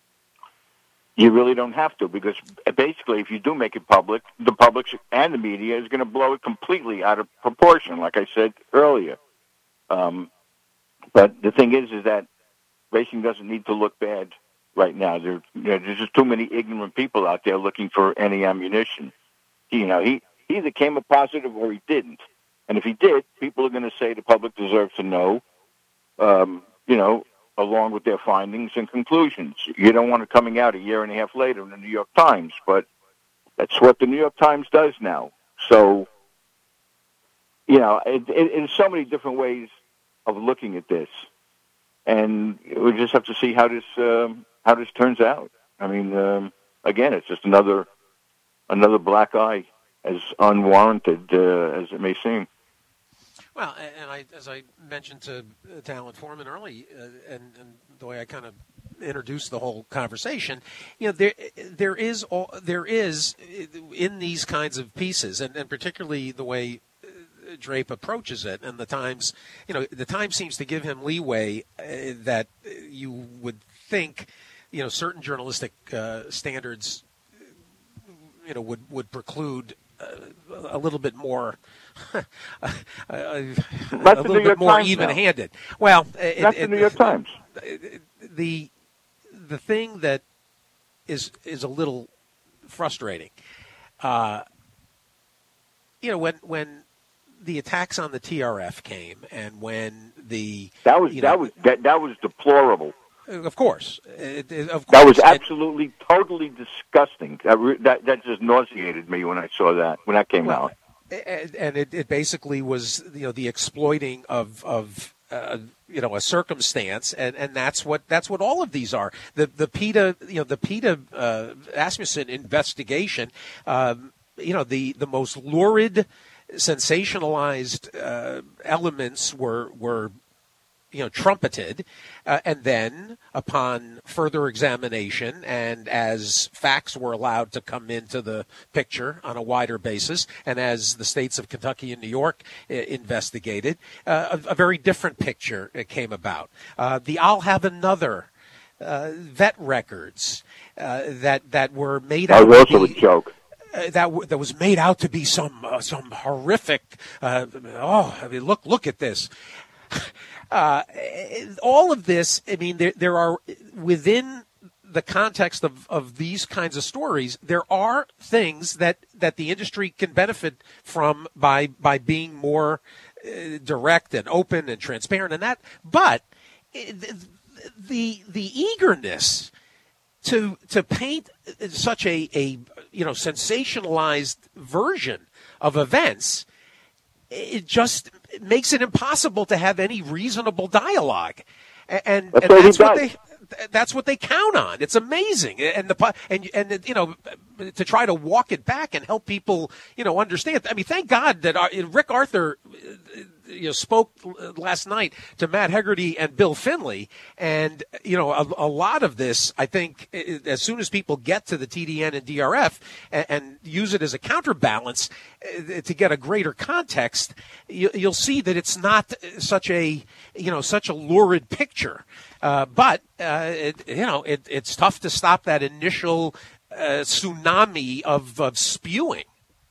you really don't have to, because basically if you do make it public, the public and the media is going to blow it completely out of proportion, like I said earlier. Um, but the thing is, is that racing doesn't need to look bad right now. There, you know, there's just too many ignorant people out there looking for any ammunition. You know, he, he either came up positive or he didn't. And if he did, people are going to say the public deserves to know, um, you know, along with their findings and conclusions. You don't want it coming out a year and a half later in the New York Times, but that's what the New York Times does now. So, you know, it, it, in so many different ways of looking at this, and we just have to see how this um, how this turns out. I mean, um, again, it's just another another black eye, as unwarranted uh, as it may seem. Well, and I, as I mentioned to, to Alan Foreman early, uh, and, and the way I kind of introduced the whole conversation, you know, there there is all, there is in these kinds of pieces, and, and particularly the way Drape approaches it, and the Times, you know, the Times seems to give him leeway uh, that you would think, you know, certain journalistic uh, standards, you know, would would preclude uh, a little bit more, a, a, a little bit more even-handed. Well, it, that's it, the New York Times. The the thing that is is a little frustrating, uh, you know, when when the attacks on the T R F came, and when the that was you that know, was that, that was deplorable. Of course, it, it, of course, that was absolutely, and, totally disgusting. That, re, that that just nauseated me when I saw that when that came well, out. And, and it, it basically was, you know, the exploiting of of uh, you know, a circumstance, and, and that's what that's what all of these are. The the PETA, you know, the PETA uh, Asmussen investigation, um, you know, the the most lurid, sensationalized uh, elements were were you know trumpeted, uh, and then upon further examination, and as facts were allowed to come into the picture on a wider basis, and as the states of Kentucky and New York uh, investigated, uh, a, a very different picture came about. Uh, the I'll Have Another uh, vet records uh, that that were made out. That was also to be, a joke. Uh, that w- that was made out to be some uh, some horrific. Uh, oh, I mean, look look at this. Uh, all of this, I mean, there there are within the context of, of these kinds of stories, there are things that, that the industry can benefit from by by being more uh, direct and open and transparent and that. But the the eagerness to to paint such a, a you know sensationalized version of events, it just makes it impossible to have any reasonable dialogue, and, and, that's, and what, that's what they that's what they count on. It's amazing, and the and and you know to try to walk it back and help people you know understand. I mean, thank God that our, Rick Arthur you know spoke last night to Matt Hegarty and Bill Finley, and you know a, a lot of this, I think, as soon as people get to the T D N and D R F and, and use it as a counterbalance to get a greater context, you, you'll see that it's not such a you know such a lurid picture. Uh, but uh, it, you know it, it's tough to stop that initial uh, tsunami of, of spewing.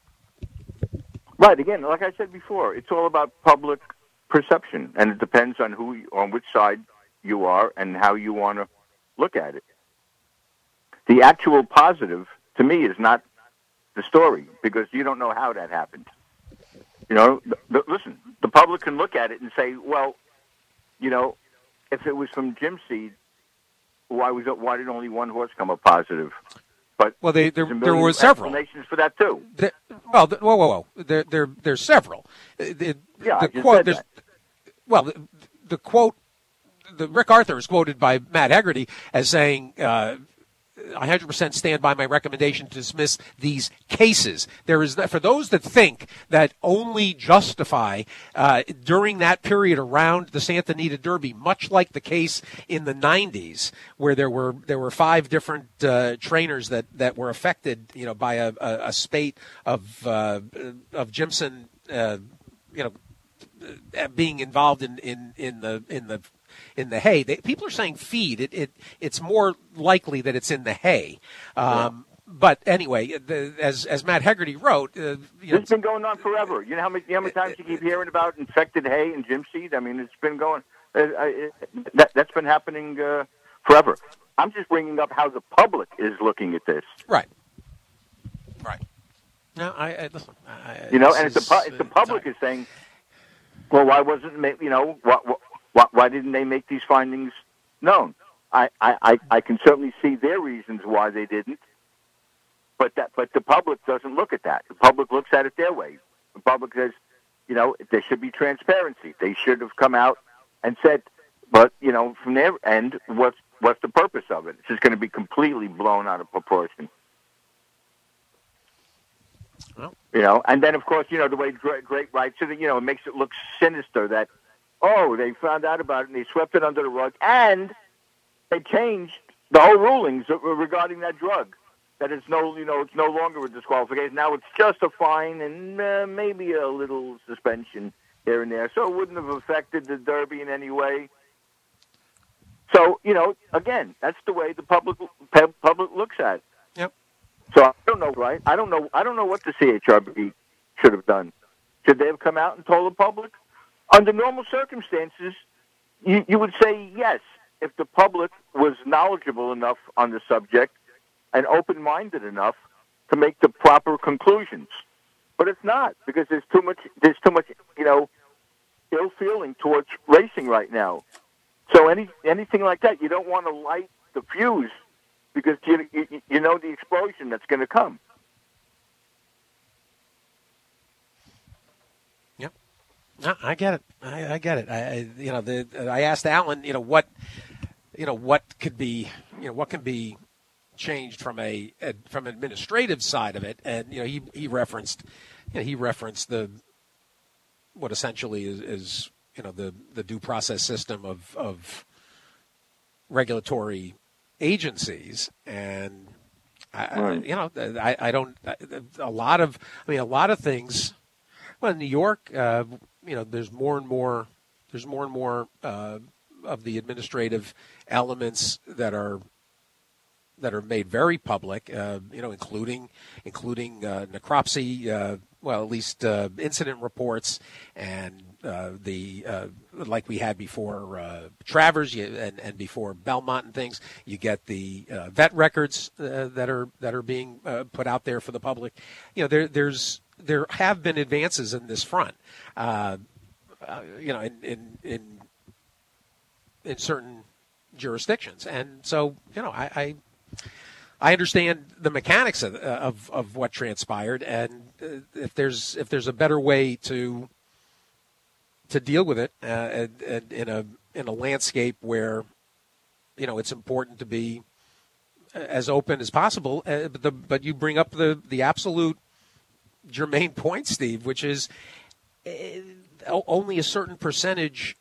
Right. Again, like I said before, it's all about public perception, and it depends on who, on which side you are, and how you want to look at it. The actual positive, to me, is not the story, because you don't know how that happened. You know, th- th- listen, the public can look at it and say, well, you know, if it was from Jim Seed, why was it, why did only one horse come up positive? But well, they, there, there were several explanations for that too. The, well, the, whoa, whoa, whoa! There, there, there's several. The, yeah, the I just quote. said There's, that. well, the, the quote. The Rick Arthur is quoted by Matt Hegarty as saying, uh, "I one hundred percent stand by my recommendation to dismiss these cases." There is, for those that think that only justify uh, during that period around the Santa Anita Derby, much like the case in the nineties, where there were there were five different uh, trainers that, that were affected, you know, by a, a, a spate of uh, of Jimson, uh, you know, being involved in, in, in the in the in the hay. They, people are saying feed. It, it it's more likely that it's in the hay. Um, yeah. But anyway, the, as as Matt Hegarty wrote, uh, you know, it's been going on forever. You know how many, you know how many times you keep hearing about infected hay and Jim Seed? I mean, it's been going. Uh, it, that that's been happening uh, forever. I'm just bringing up how the public is looking at this. Right. Right. No, I, I listen. I, you know, and if the pu- if the public is saying, well, why wasn't you know what. what Why, why didn't they make these findings known? I, I, I can certainly see their reasons why they didn't, but that but the public doesn't look at that. The public looks at it their way. The public says, you know, there should be transparency. They should have come out and said, but you know, from their end, what's what's the purpose of it? It's just going to be completely blown out of proportion. Well. You know, and then of course, you know, the way Great, Great writes it, you know, it makes it look sinister that. Oh, they found out about it and they swept it under the rug. And they changed the whole rulings regarding that drug. That it's no, you know, it's no longer a disqualification. Now it's just a fine and uh, maybe a little suspension here and there. So it wouldn't have affected the Derby in any way. So, you know, again, that's the way the public public looks at it. Yep. So I don't know, right? I don't know. I don't know what the C H R B should have done. Should they have come out and told the public? Under normal circumstances, you, you would say yes if the public was knowledgeable enough on the subject and open-minded enough to make the proper conclusions. But it's not, because there's too much. There's too much, you know, ill feeling towards racing right now. So any anything like that, you don't want to light the fuse because you you, you know the explosion that's going to come. Yep, no, I get it. I, I get it. I, I you know the I asked Alan, you know what, you know what could be, you know what can be changed from a, a from an administrative side of it, and you know he he referenced, you know, he referenced the what essentially is. is you know, the, the due process system of, of regulatory agencies. And, I, right. I, you know, I, I don't, a lot of, I mean, a lot of things, well, in New York, uh, you know, there's more and more, there's more and more uh, of the administrative elements that are, that are made very public, uh, you know, including, including uh, necropsy, uh, well, at least uh, incident reports and uh, the uh, like we had before uh, Travers you, and, and before Belmont and things. You get the uh, vet records uh, that are that are being uh, put out there for the public. You know, there there's there have been advances in this front. Uh, uh, you know, in in in, in certain jurisdictions, and so you know, I. I I understand the mechanics of, of of what transpired, and if there's if there's a better way to to deal with it, uh, and, and in a in a landscape where you know it's important to be as open as possible, uh, but, the, but you bring up the the absolute germane point, Steve, which is uh, only a certain percentage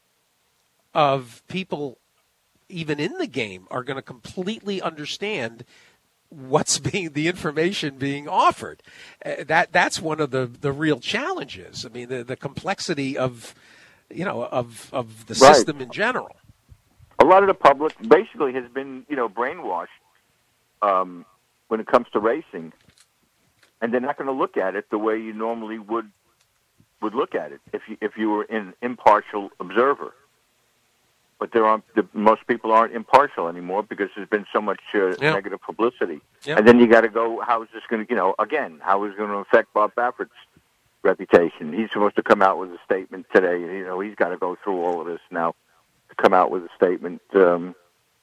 of people, even in the game, are going to completely understand what's being the information being offered. Uh, that that's one of the, the real challenges. I mean, the, the complexity of you know of of the right. system in general. A lot of the public basically has been you know brainwashed um, when it comes to racing, and they're not going to look at it the way you normally would would look at it if you if you were an impartial observer. But there aren't. The, most people aren't impartial anymore because there's been so much uh, Yep. negative publicity. Yep. And then you got to go. How is this going to? You know, again, how is it going to affect Bob Baffert's reputation? He's supposed to come out with a statement today. You know, he's got to go through all of this now to come out with a statement. Um,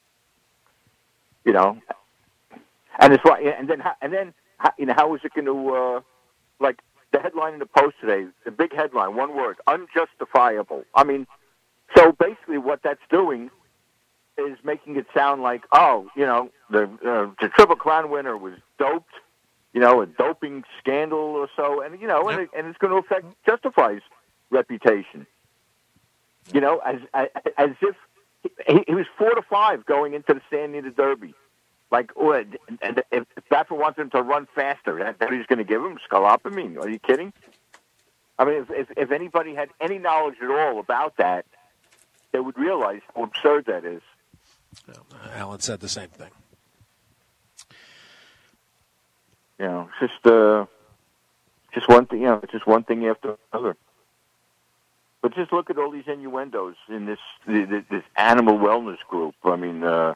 you know, and it's right. And then, and then, you know, how is it going to? Uh, like the headline in the Post today, the big headline, one word: unjustifiable. I mean. So basically what that's doing is making it sound like, oh, you know, the uh, the Triple Crown winner was doped, you know, a doping scandal or so, and, you know, and, it, and it's going to affect Justify's reputation. You know, as as, as if he, he was four to five going into the San Diego Derby. Like, oh, and if Baffert wants him to run faster, that's what he's going to give him? Scolopamine? Are you kidding? I mean, if, if, if anybody had any knowledge at all about that, they would realize how absurd that is. Well, Alan said the same thing. You know, it's just uh, just one thing. You know, it's just one thing after another. But just look at all these innuendos in this this animal wellness group. I mean, uh,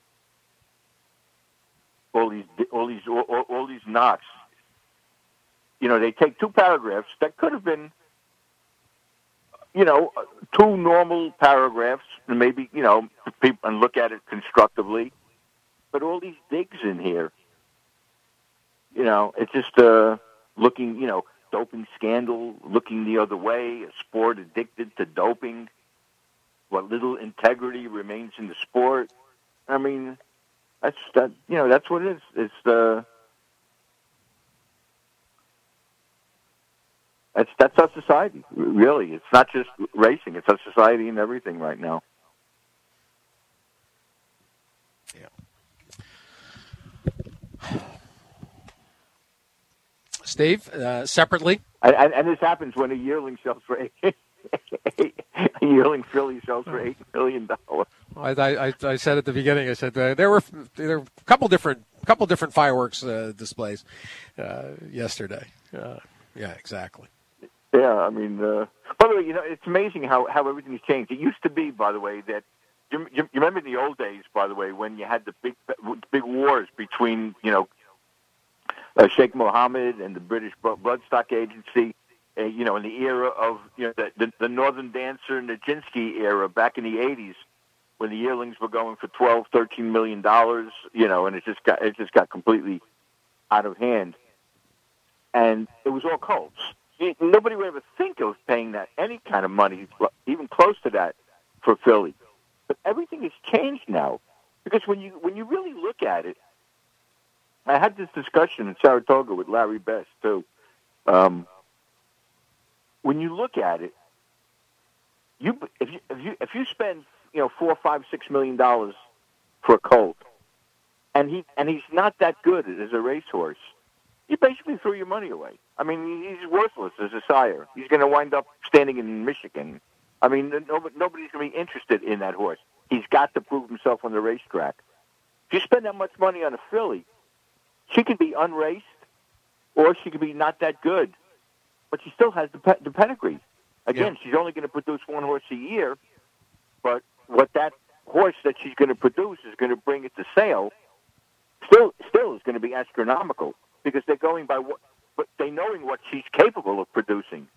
all these all these all, all these knots. You know, they take two paragraphs that could have been, you know, two normal paragraphs, and maybe, you know, people and look at it constructively. But all these digs in here, you know, it's just uh, looking, you know, doping scandal, looking the other way, a sport addicted to doping, what little integrity remains in the sport. I mean, that's that. You know, that's what it is. It's the That's that's our society, really. It's not just racing; it's our society and everything right now. Steve, uh, separately. And, and, and this happens when a yearling sells for eight, a yearling filly sells for eight million dollars. I, I, I said at the beginning. I said uh, there were there were a couple different couple different fireworks uh, displays uh, yesterday. Uh, yeah, exactly. Yeah, I mean, uh, by the way, you know, it's amazing how, how everything's changed. It used to be, by the way, that you, you, you remember in the old days, by the way, when you had the big big wars between, you know, uh, Sheikh Mohammed and the British Bloodstock Agency, uh, you know, in the era of, you know, the, the, the Northern Dancer Nijinsky era back in the eighties, when the yearlings were going for twelve, thirteen million dollars, you know, and it just got it just got completely out of hand, and it was all colts. Nobody would ever think of paying that any kind of money, even close to that, for filly. But everything has changed now, because when you when you really look at it, I had this discussion in Saratoga with Larry Best too. Um, when you look at it, you if you if you if you spend you know four, five, six million dollars for a colt, and he and he's not that good as a racehorse, you basically threw your money away. I mean, he's worthless as a sire. He's going to wind up standing in Michigan. I mean, nobody, nobody's going to be interested in that horse. He's got to prove himself on the racetrack. If you spend that much money on a filly, she could be unraced, or she could be not that good, but she still has the, pe- the pedigree. Again, yeah. She's only going to produce one horse a year, but what that horse that she's going to produce is going to bring it to sale still, still is going to be astronomical, because they're going by what, but they knowing what she's capable of producing.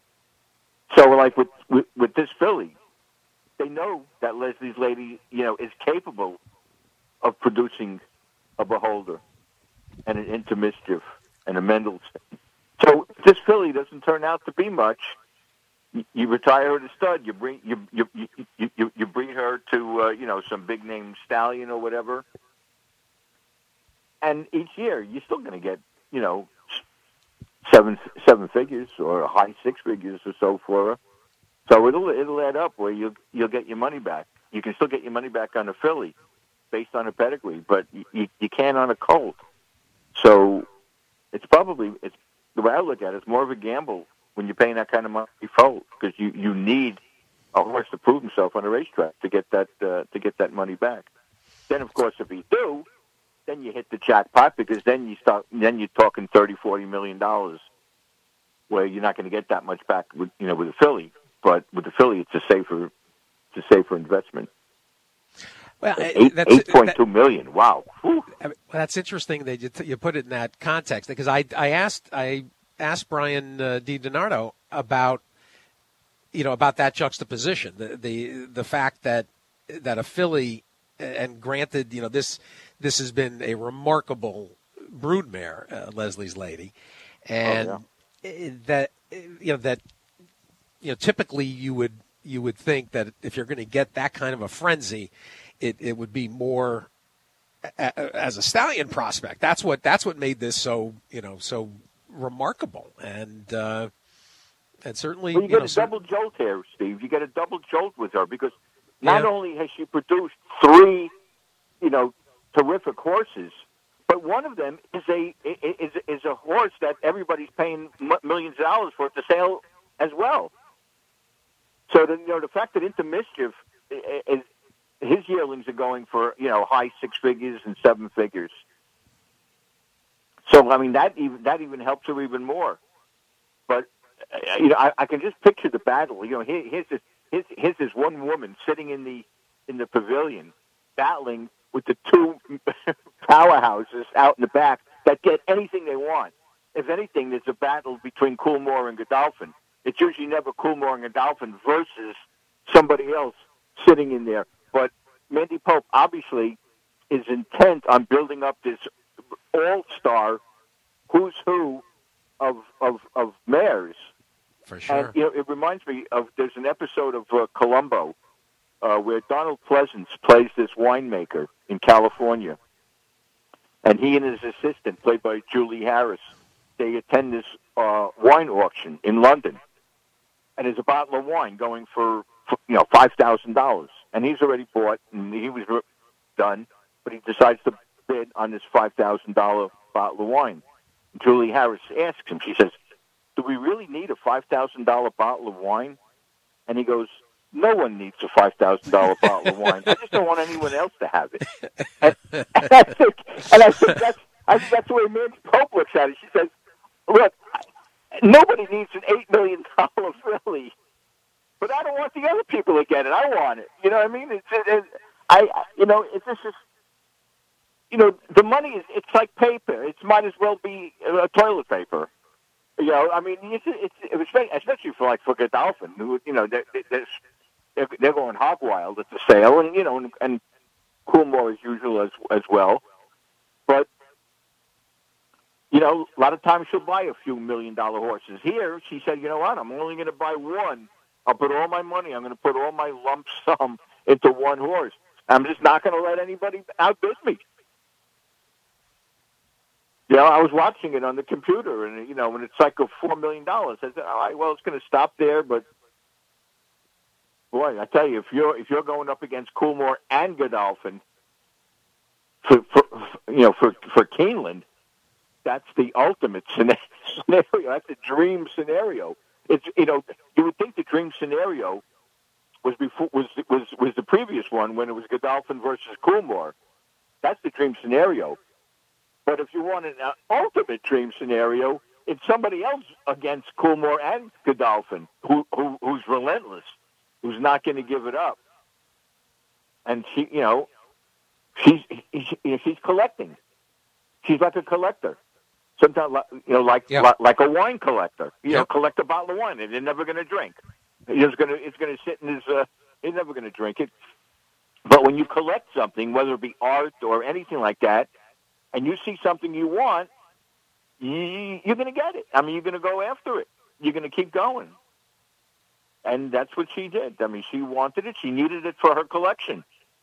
So, like with, with with this filly, they know that Leslie's Lady, you know, is capable of producing a Beholder and an Into Mischief and a Mendelssohn. So, if this filly doesn't turn out to be much, you, you retire her to stud. You bring you you you you, you bring her to uh, you know some big name stallion or whatever, and each year you're still going to get, you know, seven seven figures or high six figures or so for her. So it'll it'll add up where you you'll get your money back. You can still get your money back on a filly based on a pedigree, but you you can't on a colt. So it's probably it's the way I look at it, it's more of a gamble when you're paying that kind of money for, because you, you need a horse to prove himself on a racetrack to get that uh, to get that money back. Then of course if you do, then you hit the jackpot, because then you start. Then you're talking thirty, forty million dollars, where you're not going to get that much back with you know with a filly. But with the filly, it's a safer, it's a safer investment. Well, eight that's, eight point two million. Wow, Whew. That's interesting that you, you put it in that context, because I I asked I asked Brian uh, DiDonato about you know about that juxtaposition, the the the fact that that a filly, and granted, you know this. This has been a remarkable broodmare, uh, Leslie's Lady, and oh, yeah. that you know that you know typically you would you would think that if you're going to get that kind of a frenzy, it, it would be more a, a, as a stallion prospect. That's what that's what made this so you know so remarkable, and uh, and certainly well, you, you get know, a cer- double jolt here, Steve. You get a double jolt with her, because not yeah. only has she produced three, you know. terrific horses, but one of them is a is is a horse that everybody's paying millions of dollars for to sale as well. So the, you know the fact that Into Mischief is his yearlings are going for you know high six figures and seven figures. So I mean that even that even helps her even more. But you know I, I can just picture the battle. You know here, here's this here's, here's this one woman sitting in the in the pavilion battling with the two powerhouses out in the back that get anything they want. If anything, there's a battle between Coolmore and Godolphin. It's usually never Coolmore and Godolphin versus somebody else sitting in there. But Mandy Pope obviously is intent on building up this all-star who's who of of, of mares. For sure. And you know, it reminds me of there's an episode of uh, Columbo uh, where Donald Pleasance plays this winemaker in California, and he and his assistant, played by Julie Harris, they attend this uh, wine auction in London, and there's a bottle of wine going for, for you know five thousand dollars, and he's already bought, and he was done, but he decides to bid on this five thousand dollar bottle of wine, Julie Harris asks him, she says, do we really need a five thousand dollars bottle of wine? And he goes, no one needs a five thousand dollars bottle of wine. I just don't want anyone else to have it. And, and I think, and I think that's, I think that's the way Mandy Pope looks at it. She says, look, nobody needs an eight million dollars Philly, but I don't want the other people to get it. I want it. You know what I mean? It's, it, it, I, you know, it's just, you know, the money is, it's like paper. It might as well be uh, toilet paper. You know, I mean, it's, it's, it's especially for like for Godolphin, who, you know, they're, they're, they're going hog wild at the sale, and, you know, and, and Coolmore as usual as, as well. But, you know, a lot of times she'll buy a few million dollar horses. Here, she said, you know what, I'm only going to buy one. I'll put all my money, I'm going to put all my lump sum into one horse. I'm just not going to let anybody outbid me. You know, I was watching it on the computer, and, you know, when it's like a four million dollars, I said, all right, well, it's going to stop there, but, boy, I tell you, if you're if you're going up against Coolmore and Godolphin, for, for you know, for, for Keeneland, that's the ultimate scenario. That's a dream scenario. It's, you know, you would think the dream scenario was before was was was the previous one when it was Godolphin versus Coolmore. That's the dream scenario. But if you want an uh, ultimate dream scenario, it's somebody else against Coolmore and Godolphin who, who who's relentless, who's not going to give it up. And she, you know, she's she, she's collecting. She's like a collector. Sometimes, you know, like yep. like, like a wine collector. You yep. know, collect a bottle of wine and they're never going to drink. It's going to it's going to sit in his. Uh, he's never going to drink it. But when you collect something, whether it be art or anything like that, and you see something you want, you, you're going to get it. I mean, you're going to go after it. You're going to keep going. And that's what she did. I mean, she wanted it. She needed it for her collection.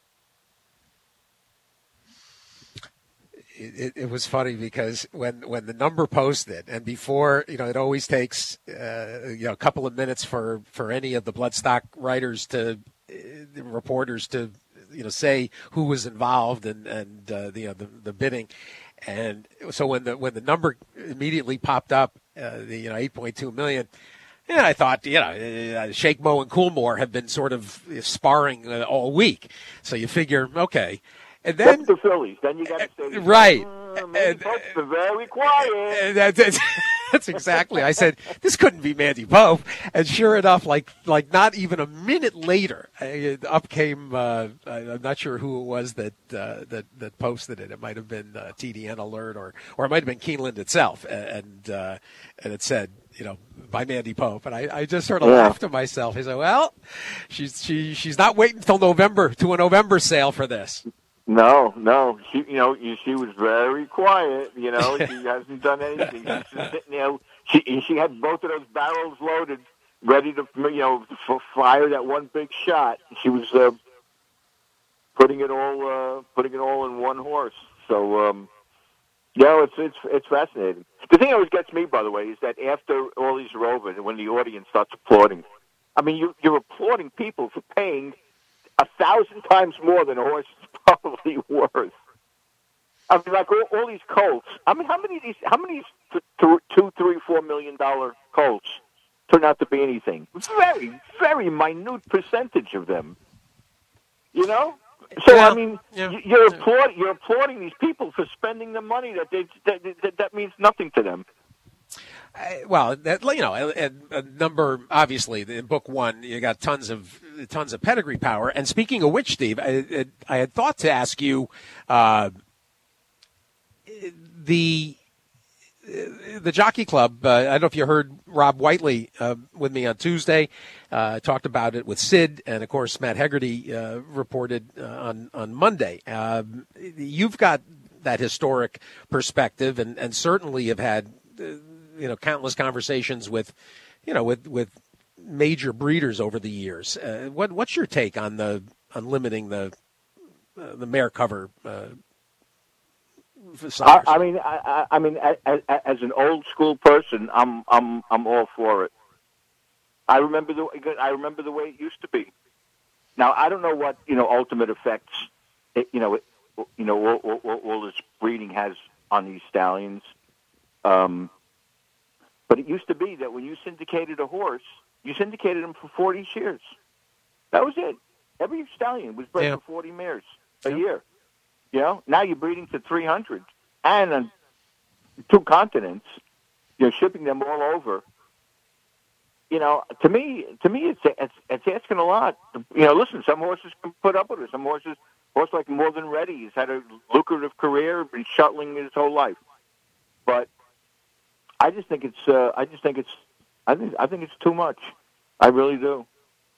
It, it was funny because when, when the number posted, and before, you know, it always takes uh, you know a couple of minutes for, for any of the Bloodstock writers to, uh, the reporters to, you know, say who was involved and and uh, the, you know, the the bidding, and so when the when the number immediately popped up, uh, the you know eight point two million. Yeah, I thought, you know, uh, Shake Mo and Coolmore have been sort of sparring uh, all week, so you figure, okay. And then the Phillies. Then you got to say, right. Uh, Mandy Pope's very quiet. That, that's, that's exactly. I said this couldn't be Mandy Pope, and sure enough, like like not even a minute later, uh, up came. Uh, I'm not sure who it was that uh, that that posted it. It might have been uh, T D N Alert, or or it might have been Keeneland itself, and uh, and it said, you know, by Mandy Pope, and I, I just sort of yeah. laughed to myself. He said, "Well, she's she she's not waiting until November to a November sale for this." No, no. She, you know, she was very quiet. You know, she hasn't done anything. She's just sitting there. She she had both of those barrels loaded, ready to, you know, for fire that one big shot. She was uh, putting it all uh, putting it all in one horse. So, um, yeah, it's it's it's fascinating. The thing that always gets me, by the way, is that after all these are over, when the audience starts applauding, I mean, you, you're applauding people for paying a thousand times more than a horse is probably worth. I mean, like all, all these colts. I mean, how many of these? How many th- th- two, three, four million dollar colts turn out to be anything? Very, very minute percentage of them. You know. So yeah, I mean, yeah. you're applauding you're applauding these people for spending the money that they that, that, that means nothing to them. Uh, well, that, you know, a, a number, obviously, in book one, you got tons of tons of pedigree power. And speaking of which, Steve, I, I had thought to ask you uh, the the Jockey Club. Uh, I don't know if you heard Rob Whiteley uh, with me on Tuesday. Uh, talked about it with Sid, and of course, Matt Hegarty uh, reported uh, on on Monday. Uh, you've got that historic perspective, and, and certainly have had. Uh, you know, countless conversations with, you know, with, with major breeders over the years. Uh, what, what's your take on the, on limiting the, uh, the mare cover? Uh, I, I mean, I, I mean, as, as an old school person, I'm, I'm, I'm all for it. I remember the, I remember the way it used to be. Now, I don't know what, you know, ultimate effects, it, you know, it, you know, all, all, all this breeding has on these stallions. Um, but it used to be that when you syndicated a horse, you syndicated him for forty years. That was it. Every stallion was bred Yeah. for forty mares a Yeah. year. You know, now you're breeding to three hundred, and on two continents, you're shipping them all over. You know, to me, to me, it's it's, it's asking a lot. You know, listen, some horses can put up with it. Some horses, horse like More Than Ready, he's had a lucrative career, been shuttling his whole life. But I just think it's, uh, I just think it's, I think, I think it's too much. I really do.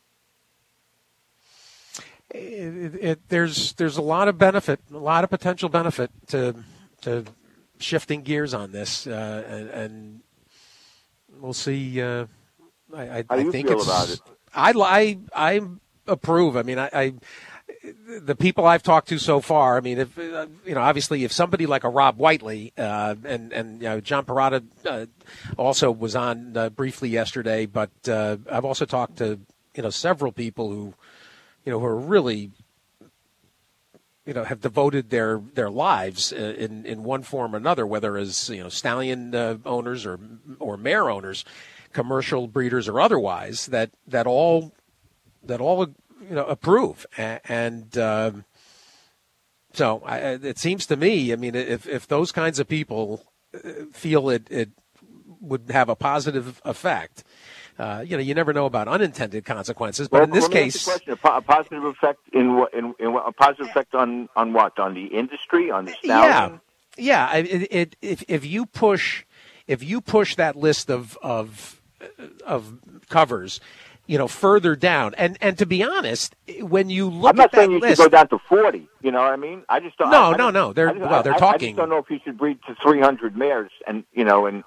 It, it, there's there's a lot of benefit, a lot of potential benefit to to shifting gears on this, uh, and, and we'll see. Uh, I, I, How do you I think feel it's. about it? I I I approve. I mean, I, I the people I've talked to so far. I mean, if uh, you know, obviously, if somebody like a Rob Whiteley uh, and and you know, John Parada uh, also was on uh, briefly yesterday, but uh, I've also talked to you know several people who. You know, who are really, you know, have devoted their, their lives in, in one form or another, whether as, you know, stallion uh, owners or or mare owners, commercial breeders or otherwise, that, that all that all you know approve. And um, so I, it seems to me, I mean, if if those kinds of people feel it, it would have a positive effect. Uh, you know, you never know about unintended consequences, but well, in this let me ask case, you a, question. A, po- a positive effect in what? In, in what? A positive effect on, on what? On the industry? On the stallion? Yeah, yeah. It, it, if if you push, if you push that list of of of covers, you know, further down, and and to be honest, when you look I'm not at that saying you list, should go down to forty. You know what I mean? I just don't. No, I, I no, don't- no. They're I just, well, they're I, I talking. just don't know if you should breed to three hundred mares and you know and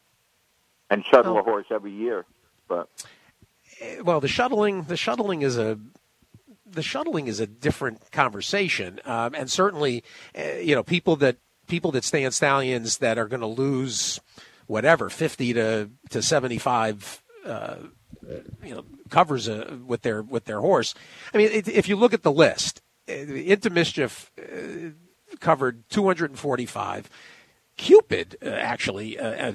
and shuttle Oh. a horse every year, but. Well, the shuttling, the shuttling is a, the shuttling is a different conversation, um, and certainly, uh, you know, people that people that stay on stallions that are going to lose, whatever, fifty to to seventy five, uh, you know, covers uh, with their with their horse. I mean, it, if you look at the list, uh, Into Mischief uh, covered two hundred and forty five, Cupid uh, actually. Uh, uh,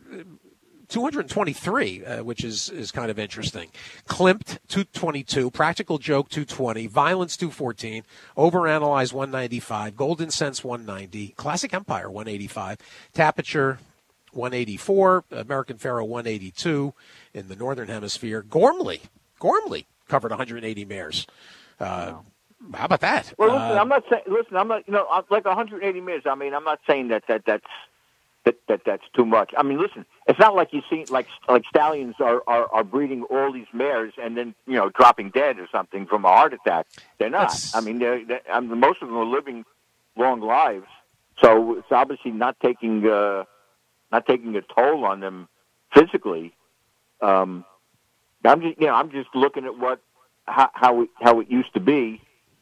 two hundred twenty-three, uh, which is, is kind of interesting. Klimt, two twenty-two. Practical Joke, two twenty. Violence, two fourteen. Overanalyze, one ninety-five. Golden Sense, one ninety. Classic Empire, one eighty-five. Tapiture, one eighty-four. American Pharaoh, one eighty-two in the Northern Hemisphere. Gormley, Gormley covered one hundred eighty mares. Uh, how about that? Well, listen, Uh, I'm not saying. Listen, I'm not. You know, I'm- like one hundred eighty mares. I mean, I'm not saying that that that's that, that that's too much. I mean, listen, it's not like you see like like stallions are, are, are breeding all these mares and then you know dropping dead or something from a heart attack. They're not. That's- I mean, they're, they're, I mean, most of them are living long lives, so it's obviously not taking uh, not taking a toll on them physically. Um, I'm just you know I'm just looking at what how how it, how it used to be.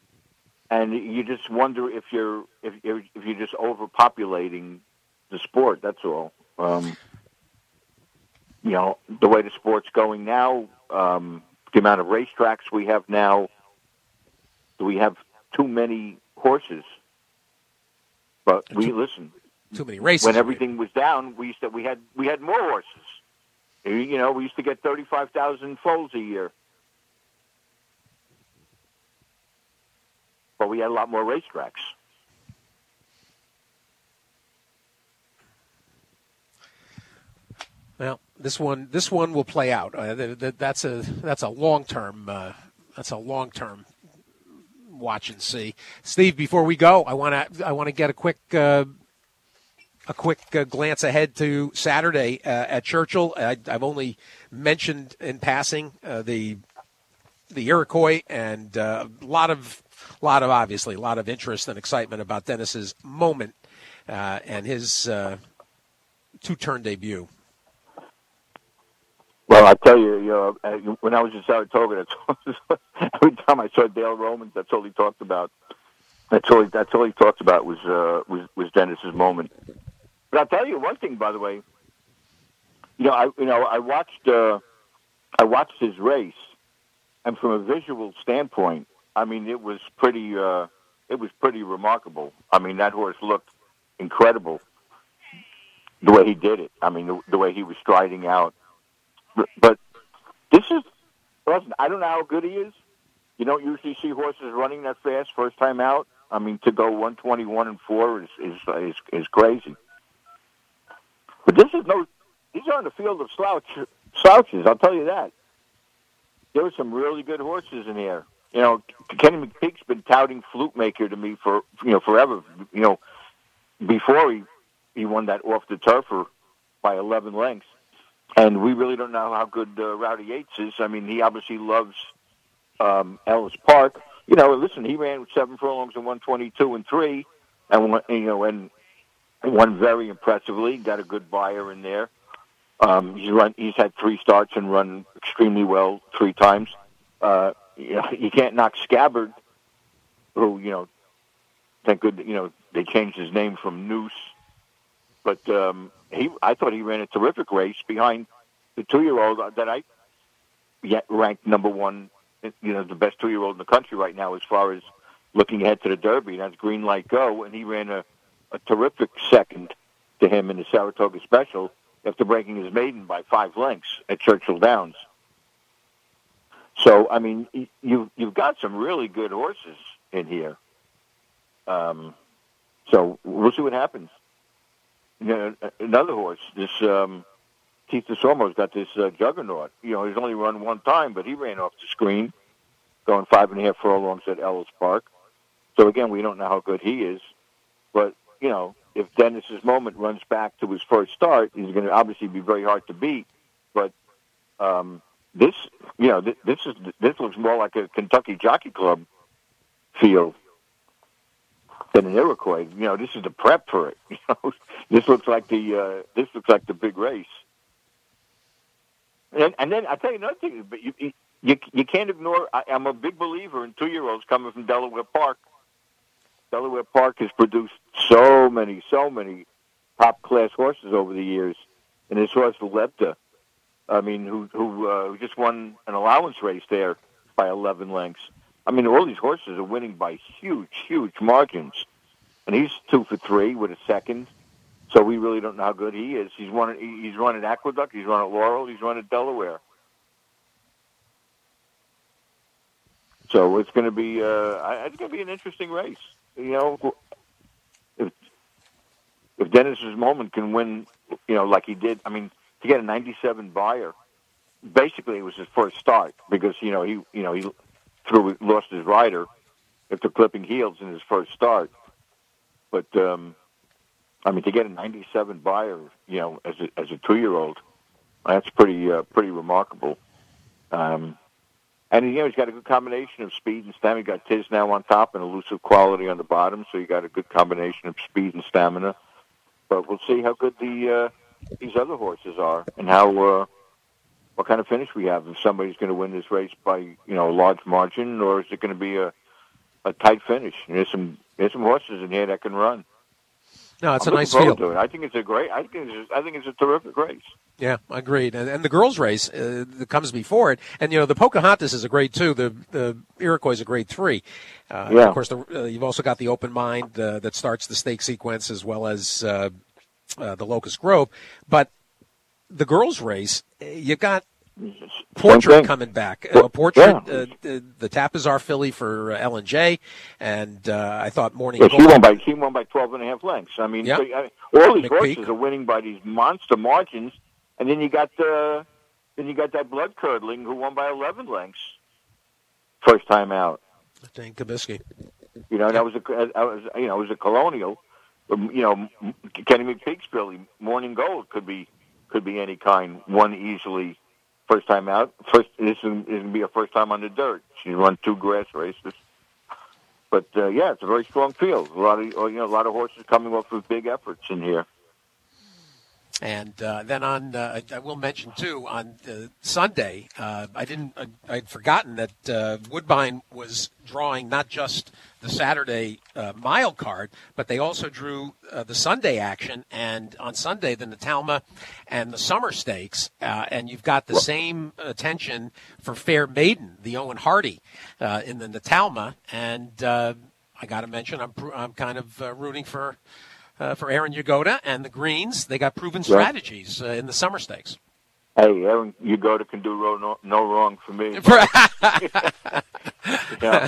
And you just wonder if you're if you're, if you're just overpopulating the sport. That's all. Um, you know, the way the sport's going now, um, the amount of racetracks we have now. Do we have too many horses? But we listen. Too many races. When everything was down, we used to we had we had more horses. You know, we used to get thirty-five thousand foals a year. But we had a lot more racetracks. Well, this one, this one will play out. Uh, th- th- that's a that's a long term. Uh, that's a long term watch and see. Steve, before we go, I want to I want to get a quick uh, a quick uh, glance ahead to Saturday uh, at Churchill. I, I've only mentioned in passing uh, the the Iroquois and uh, a lot of lot of obviously a lot of interest and excitement about Dennis's moment uh, and his uh, two turn debut. Well, I tell you, you know, uh, when I was in Saratoga, that's every time I saw Dale Romans, that's all he talked about. That's all. He, that's all he talked about was uh, was was Dennis's moment. But I'll tell you one thing, by the way. You know, I you know I watched uh, I watched his race, and from a visual standpoint, I mean, it was pretty uh, it was pretty remarkable. I mean, that horse looked incredible. the way he did it. I mean, the, the way he was striding out. But, but this is, listen, I don't know how good he is. You don't usually see horses running that fast first time out. I mean, to go one twenty-one and four is is is, is crazy. But this is no, these aren't a field of slouch, slouches. I'll tell you that. There were some really good horses in here. You know, Kenny McPeek's been touting Flute Maker to me for you know forever. You know, before he he won that off the turfer by eleven lengths, and we really don't know how good uh, Rowdy Yates is. I mean, he obviously loves um, Ellis Park. You know, listen, he ran with seven furlongs and one twenty-two and three, and won, you know, and won very impressively. Got a good buyer in there. Um, he's run. He's had three starts and run extremely well three times. Uh, you know, you can't knock Scabbard, who you know, thank good. You know, they changed his name from Noose, but um, he. I thought he ran a terrific race behind the two-year-old that I yet ranked number one. You know, the best two-year-old in the country right now as far as looking ahead to the Derby. That's Green Light Go, and he ran a, a terrific second to him in the Saratoga Special after breaking his maiden by five lengths at Churchill Downs. So, I mean, you, you've got some really good horses in here. Um, so we'll see what happens. You know, another horse, this... Um, Keith DeSormo's got this uh, juggernaut. You know, he's only run one time, but he ran off the screen, going five and a half furlongs at Ellis Park. So, again, we don't know how good he is. But, you know, if Dennis's Moment runs back to his first start, he's going to obviously be very hard to beat. But um, this, you know, th- this is this looks more like a Kentucky Jockey Club field than an Iroquois. You know, this is the prep for it. You know, this looks like the uh, this looks like the big race. And, and then I'll tell you another thing, but you, you you can't ignore, I, I'm a big believer in two-year-olds coming from Delaware Park. Delaware Park has produced so many, so many top-class horses over the years. And this horse, Lepta, I mean, who who, uh, who just won an allowance race there by eleven lengths. I mean, all these horses are winning by huge, huge margins. And he's two for three with a second. So we really don't know how good he is. He's won. He's run at Aqueduct. He's run at Laurel. He's run at Delaware. So it's going to be. Uh, it's going to be an interesting race. You know, if if Dennis's Moment can win, you know, like he did. I mean, to get a ninety-seven buyer, basically it was his first start because you know he you know he threw lost his rider after clipping heels in his first start, but. Um, I mean, to get a ninety-seven buyer, you know, as a, as a two-year-old, that's pretty uh, pretty remarkable. Um, and, you know, he's got a good combination of speed and stamina. He got Tiz now on top and elusive quality on the bottom, so you got a good combination of speed and stamina. But we'll see how good the uh, these other horses are and how uh, what kind of finish we have. If somebody's going to win this race by, you know, a large margin, or is it going to be a, a tight finish? And there's some there's some horses in here that can run. No, it's I'm a nice looking field. forward to it. I think it's a great. I think it's. I think it's a terrific race. Yeah, agreed. And, and the girls' race uh, that comes before it, and you know the Pocahontas is a grade two. The the Iroquois is a grade three. Uh, Yeah. Of course, the, uh, you've also got the Open Mind uh, that starts the stake sequence as well as uh, uh, the Locust Grove. But the girls' race, uh, you got Portrait coming back. Uh, Portrait, Yeah. uh, the, the Tapizar filly for uh, L and J, and uh, I thought Morning Yeah, she Gold- won by she won by twelve and a half lengths. I mean, Yeah. so, I mean, all these McPeak. horses are winning by these monster margins, and then you got the then you got that blood curdling who won by eleven lengths first time out. Dane Kabisky. You know, that was a that was you know it was a colonial. Um, You know, Kenny McPeak's filly, Morning Gold could be could be any kind. Won easily first time out. First, this is, is going to be a first time on the dirt. She's run two grass races. But uh, yeah, it's a very strong field. A lot of you know, a lot of horses coming off with big efforts in here. And uh, then on, uh, I will mention too, on uh, Sunday, uh, I didn't, I, I'd forgotten that uh, Woodbine was drawing not just the Saturday uh, mile card, but they also drew uh, the Sunday action. And on Sunday, the Natalma and the Summer Stakes, uh, and you've got the same attention for Fair Maiden, the Owen Hardy, uh, in the Natalma. And uh, I got to mention, I'm, pr- I'm kind of uh, rooting for. uh, for Aaron Yagoda and the Greens. They got proven strategies uh, in the summer stakes. Hey, Aaron Yagoda can do ro- no, no wrong for me. Yeah.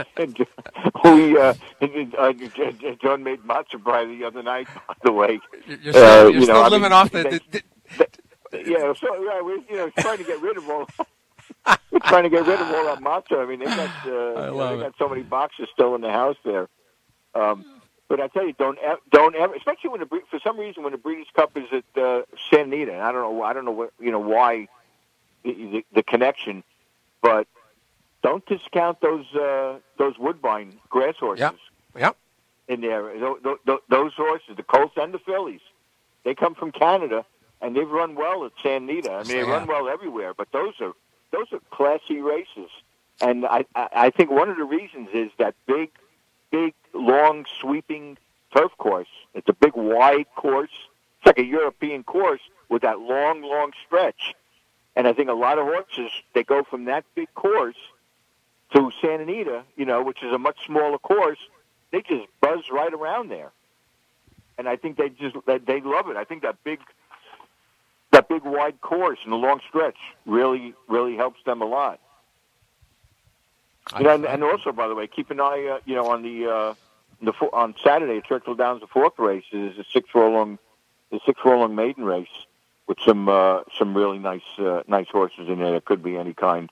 we, uh, uh, John made matzo pie the other night, by the way. You're still, uh, you're you still know, living I mean, off the... they, the, the yeah, so yeah, we're you know trying to get rid of all. We're trying to get rid of all that matzo. I mean, they got uh, you know, they got so many boxes still in the house there. Um, but I tell you, don't ev- don't ever, especially when the, for some reason when the Breeders' Cup is at uh, Santa Anita. And I don't know, I don't know what you know why the, the, the connection, but don't discount those uh, those Woodbine grass horses. Yep. Yep. In there, those, those horses, the Colts and the Fillies, they come from Canada. And they've run well at Santa Anita. I mean, they run well everywhere, but those are those are classy races. And I, I, I think one of the reasons is that big, big, long, sweeping turf course. It's a big, wide course. It's like a European course with that long, long stretch. And I think a lot of horses, they go from that big course to Santa Anita, you know, which is a much smaller course. They just buzz right around there. And I think they just they love it. I think that big... That big wide course and the long stretch really, really helps them a lot. You know, and, and also, by the way, keep an eye, uh, you know, on the uh, the on Saturday at Churchill Downs. The fourth race is a six furlong, the six furlong maiden race with some uh, some really nice uh, nice horses in there. That could be any kind.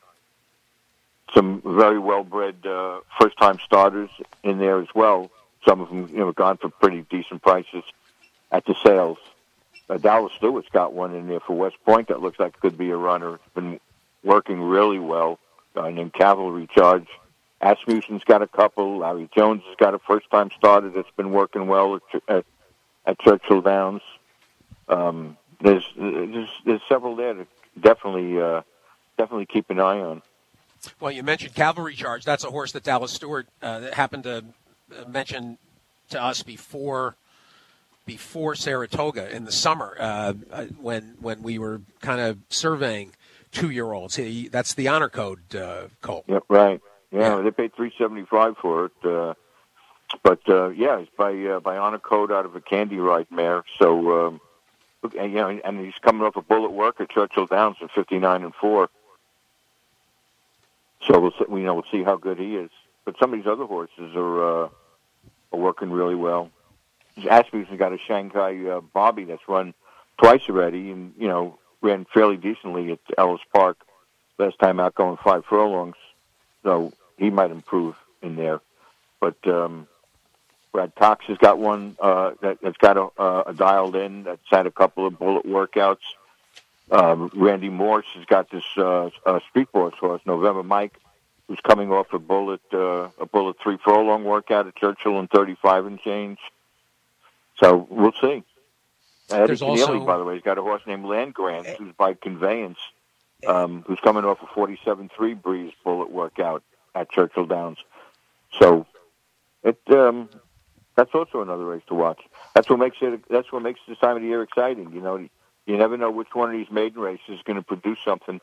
Some very well bred uh, first time starters in there as well. Some of them, you know, gone for pretty decent prices at the sales. Uh, Dallas Stewart's got one in there for West Point that looks like it could be a runner. It's been working really well. Uh, named Cavalry Charge. Asmussen's got a couple. Larry Jones has got a first-time starter that's been working well at, at, at Churchill Downs. Um, there's, there's there's several there to definitely uh, definitely keep an eye on. Well, you mentioned Cavalry Charge. That's a horse that Dallas Stewart uh, happened to mention to us before. Before Saratoga in the summer, uh, when when we were kind of surveying two-year-olds, he, that's the honor code uh, colt. Yeah, right. Yeah, yeah. They paid three seventy five for it, uh, but uh, yeah, it's by uh, by honor code out of a Candy Ride mare. So, um, and, you know, and he's coming off a bullet work at Churchill Downs at fifty nine and four. So we'll see, you know we'll see how good he is. But some of these other horses are uh, are working really well. Asmussen's got a Shanghai uh, Bobby that's run twice already, and you know ran fairly decently at Ellis Park last time out, going five furlongs. So he might improve in there. But um, Brad Cox has got one uh, that, that's got a, uh, a dialed in. That's had a couple of bullet workouts. Um, Randy Morse has got this uh, uh, Street Boss horse, November Mike, who's coming off a bullet uh, a bullet three furlong workout at Churchill in thirty-five and change. So we'll see. Eddie There's Keneally, also- by the way, he's got a horse named Land Grant, who's by Conveyance, um, who's coming off a forty-seven three Breeze bullet workout at Churchill Downs. So it um, that's also another race to watch. That's what makes it. That's what makes this time of the year exciting. You know, you never know which one of these maiden races is going to produce something.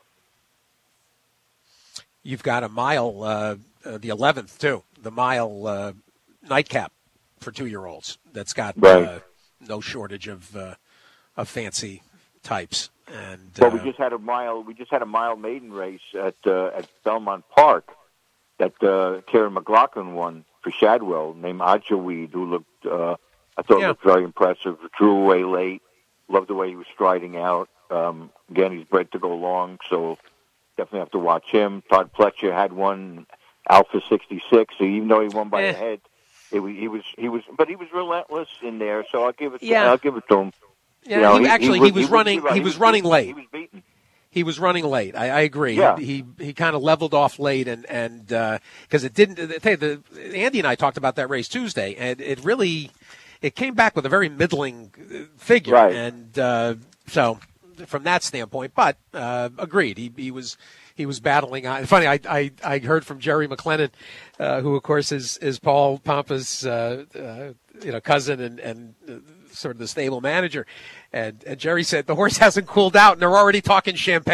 You've got a mile, uh, uh, the eleventh too, the mile uh, nightcap for two-year-olds. That's got Right. uh, no shortage of uh, of fancy types. And Well, uh, we just had a mile. We just had a mile maiden race at uh, at Belmont Park that uh, Karen McLaughlin won for Shadwell, named Ajaweed, who looked uh, I thought Yeah. looked very impressive. Drew away late. Loved the way he was striding out. Um, again, he's bred to go long, so definitely have to watch him. Todd Pletcher had one, Alpha sixty-six. So even though he won by Eh. a head, it was, he was he was, but he was relentless in there. So I'll give it. Yeah. I'll give it to him. yeah, You know, he, he- actually, he he was- was, he was- running. right, He he was was running beaten. late. He was beaten. He was running late. I, I agree. Yeah. He he, he kind of leveled off late, and and because it didn't. I tell you, the, Andy and I talked about that race Tuesday, and it really it came back with a very middling uh, figure, Right. and uh, so from that standpoint, but uh, agreed. He he was. He was battling on. Funny, I, I, I heard from Jerry McLennan, uh, who of course is, is Paul Pompa's uh, uh, you know cousin and, and uh, sort of the stable manager, and, and Jerry said the horse hasn't cooled out and they're already talking champagne.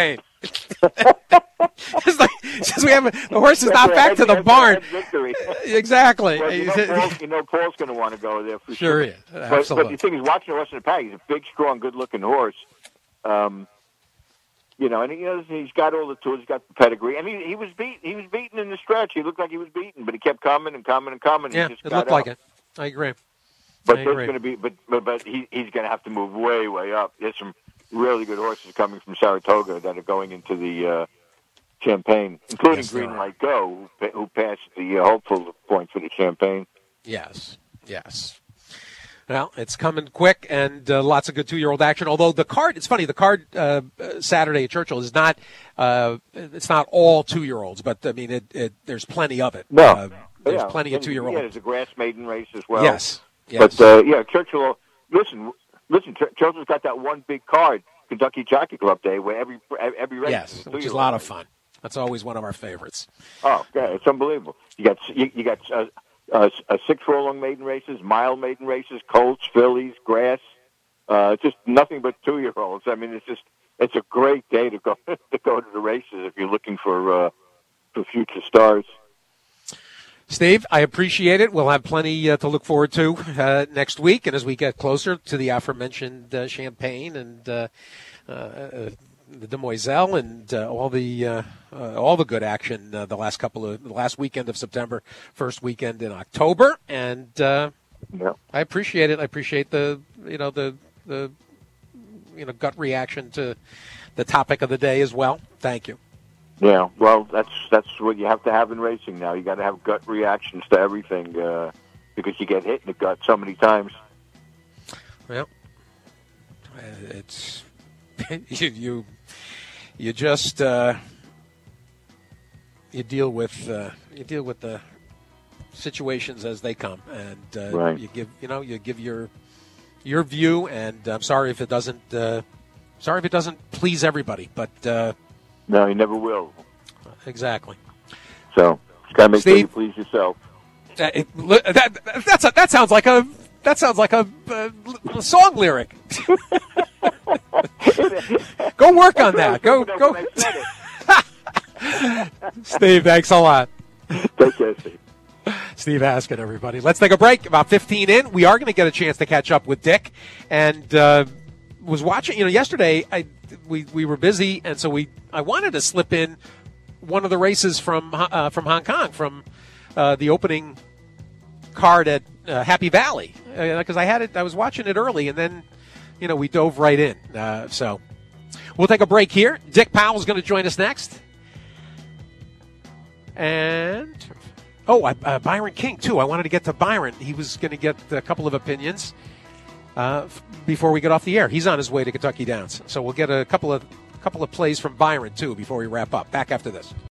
It's like, since we have the horse is not back to the barn. Victory. Exactly. Well, you, know, Paul's, you know Paul's going to want to go there for sure. sure. Yeah, but, absolutely. but the thing is, watching the rest of the pack, he's a big, strong, good-looking horse. Um, you know, and he, you know, he's got all the tools. He's got the pedigree, and he, he was beat. He was beaten in the stretch. He looked like he was beaten, but he kept coming and coming and coming. Yeah, he just it got looked up. like it. I agree. But I there's agree. going to be, but but, but he, he's going to have to move way, way up. There's some really good horses coming from Saratoga that are going into the uh, Champagne, including Yes, there Green are. Light Go, who, who passed the uh, hopeful points for the Champagne. Yes, yes. Well, it's coming quick and uh, lots of good two-year-old action. Although the card, it's funny, the card uh, Saturday at Churchill is not, uh, it's not all two-year-olds, but I mean, it, it there's plenty of it. No, uh, there's yeah. plenty of And, two-year-olds. Yeah, there's a grass maiden race as well. Yes, yes. But uh, yeah, Churchill. Listen, listen. Ch- Churchill's got that one big card, Kentucky Jockey Club Day, where every every race. Yes, is a which is a two-year-old. lot of fun. That's always one of our favorites. Oh, yeah, it's unbelievable. You got you, you got uh, uh, uh, six furlong maiden races, mile maiden races, colts, fillies, grass. Uh, just nothing but two-year-olds. I mean, it's just it's a great day to go to go to the races if you're looking for uh, for future stars. Steve, I appreciate it. We'll have plenty uh, to look forward to uh, next week, and as we get closer to the aforementioned uh, Champagne and uh, uh, the Demoiselle and uh, all the uh, uh, all the good action uh, the last couple of the last weekend of September, first weekend in October, and uh, yeah. I appreciate it. I appreciate the you know the the you know gut reaction to the topic of the day as well. Thank you. Yeah, well, that's that's what you have to have in racing now. You got to have gut reactions to everything uh, because you get hit in the gut so many times. Well, it's you you, you just uh, you deal with uh, you deal with the situations as they come, and uh, Right. you give you know you give your your view. And I'm sorry if it doesn't uh, sorry if it doesn't please everybody, but. Uh, No, you never will. Exactly. So, just got to make sure Steve? you please yourself. Uh, it, that, that's a, that sounds like a that sounds like a, uh song lyric. Go work on that. Go go. Steve, thanks a lot. Take care, Steve. Steve Askin, everybody. Let's take a break. About fifteen in, we are going to get a chance to catch up with Dick. And uh, was watching. You know, yesterday I we we were busy, and so we I wanted to slip in one of the races from uh, from Hong Kong, from uh, the opening card at uh, Happy Valley, because uh, I had it. I was watching it early, and then you know we dove right in. Uh, so we'll take a break here. Dick Powell is going to join us next, and oh, I, uh, Byron King too. I wanted to get to Byron. He was going to get a couple of opinions uh, f- before we get off the air. He's on his way to Kentucky Downs, so we'll get a couple of couple of plays from Byron too before we wrap up. Back after this.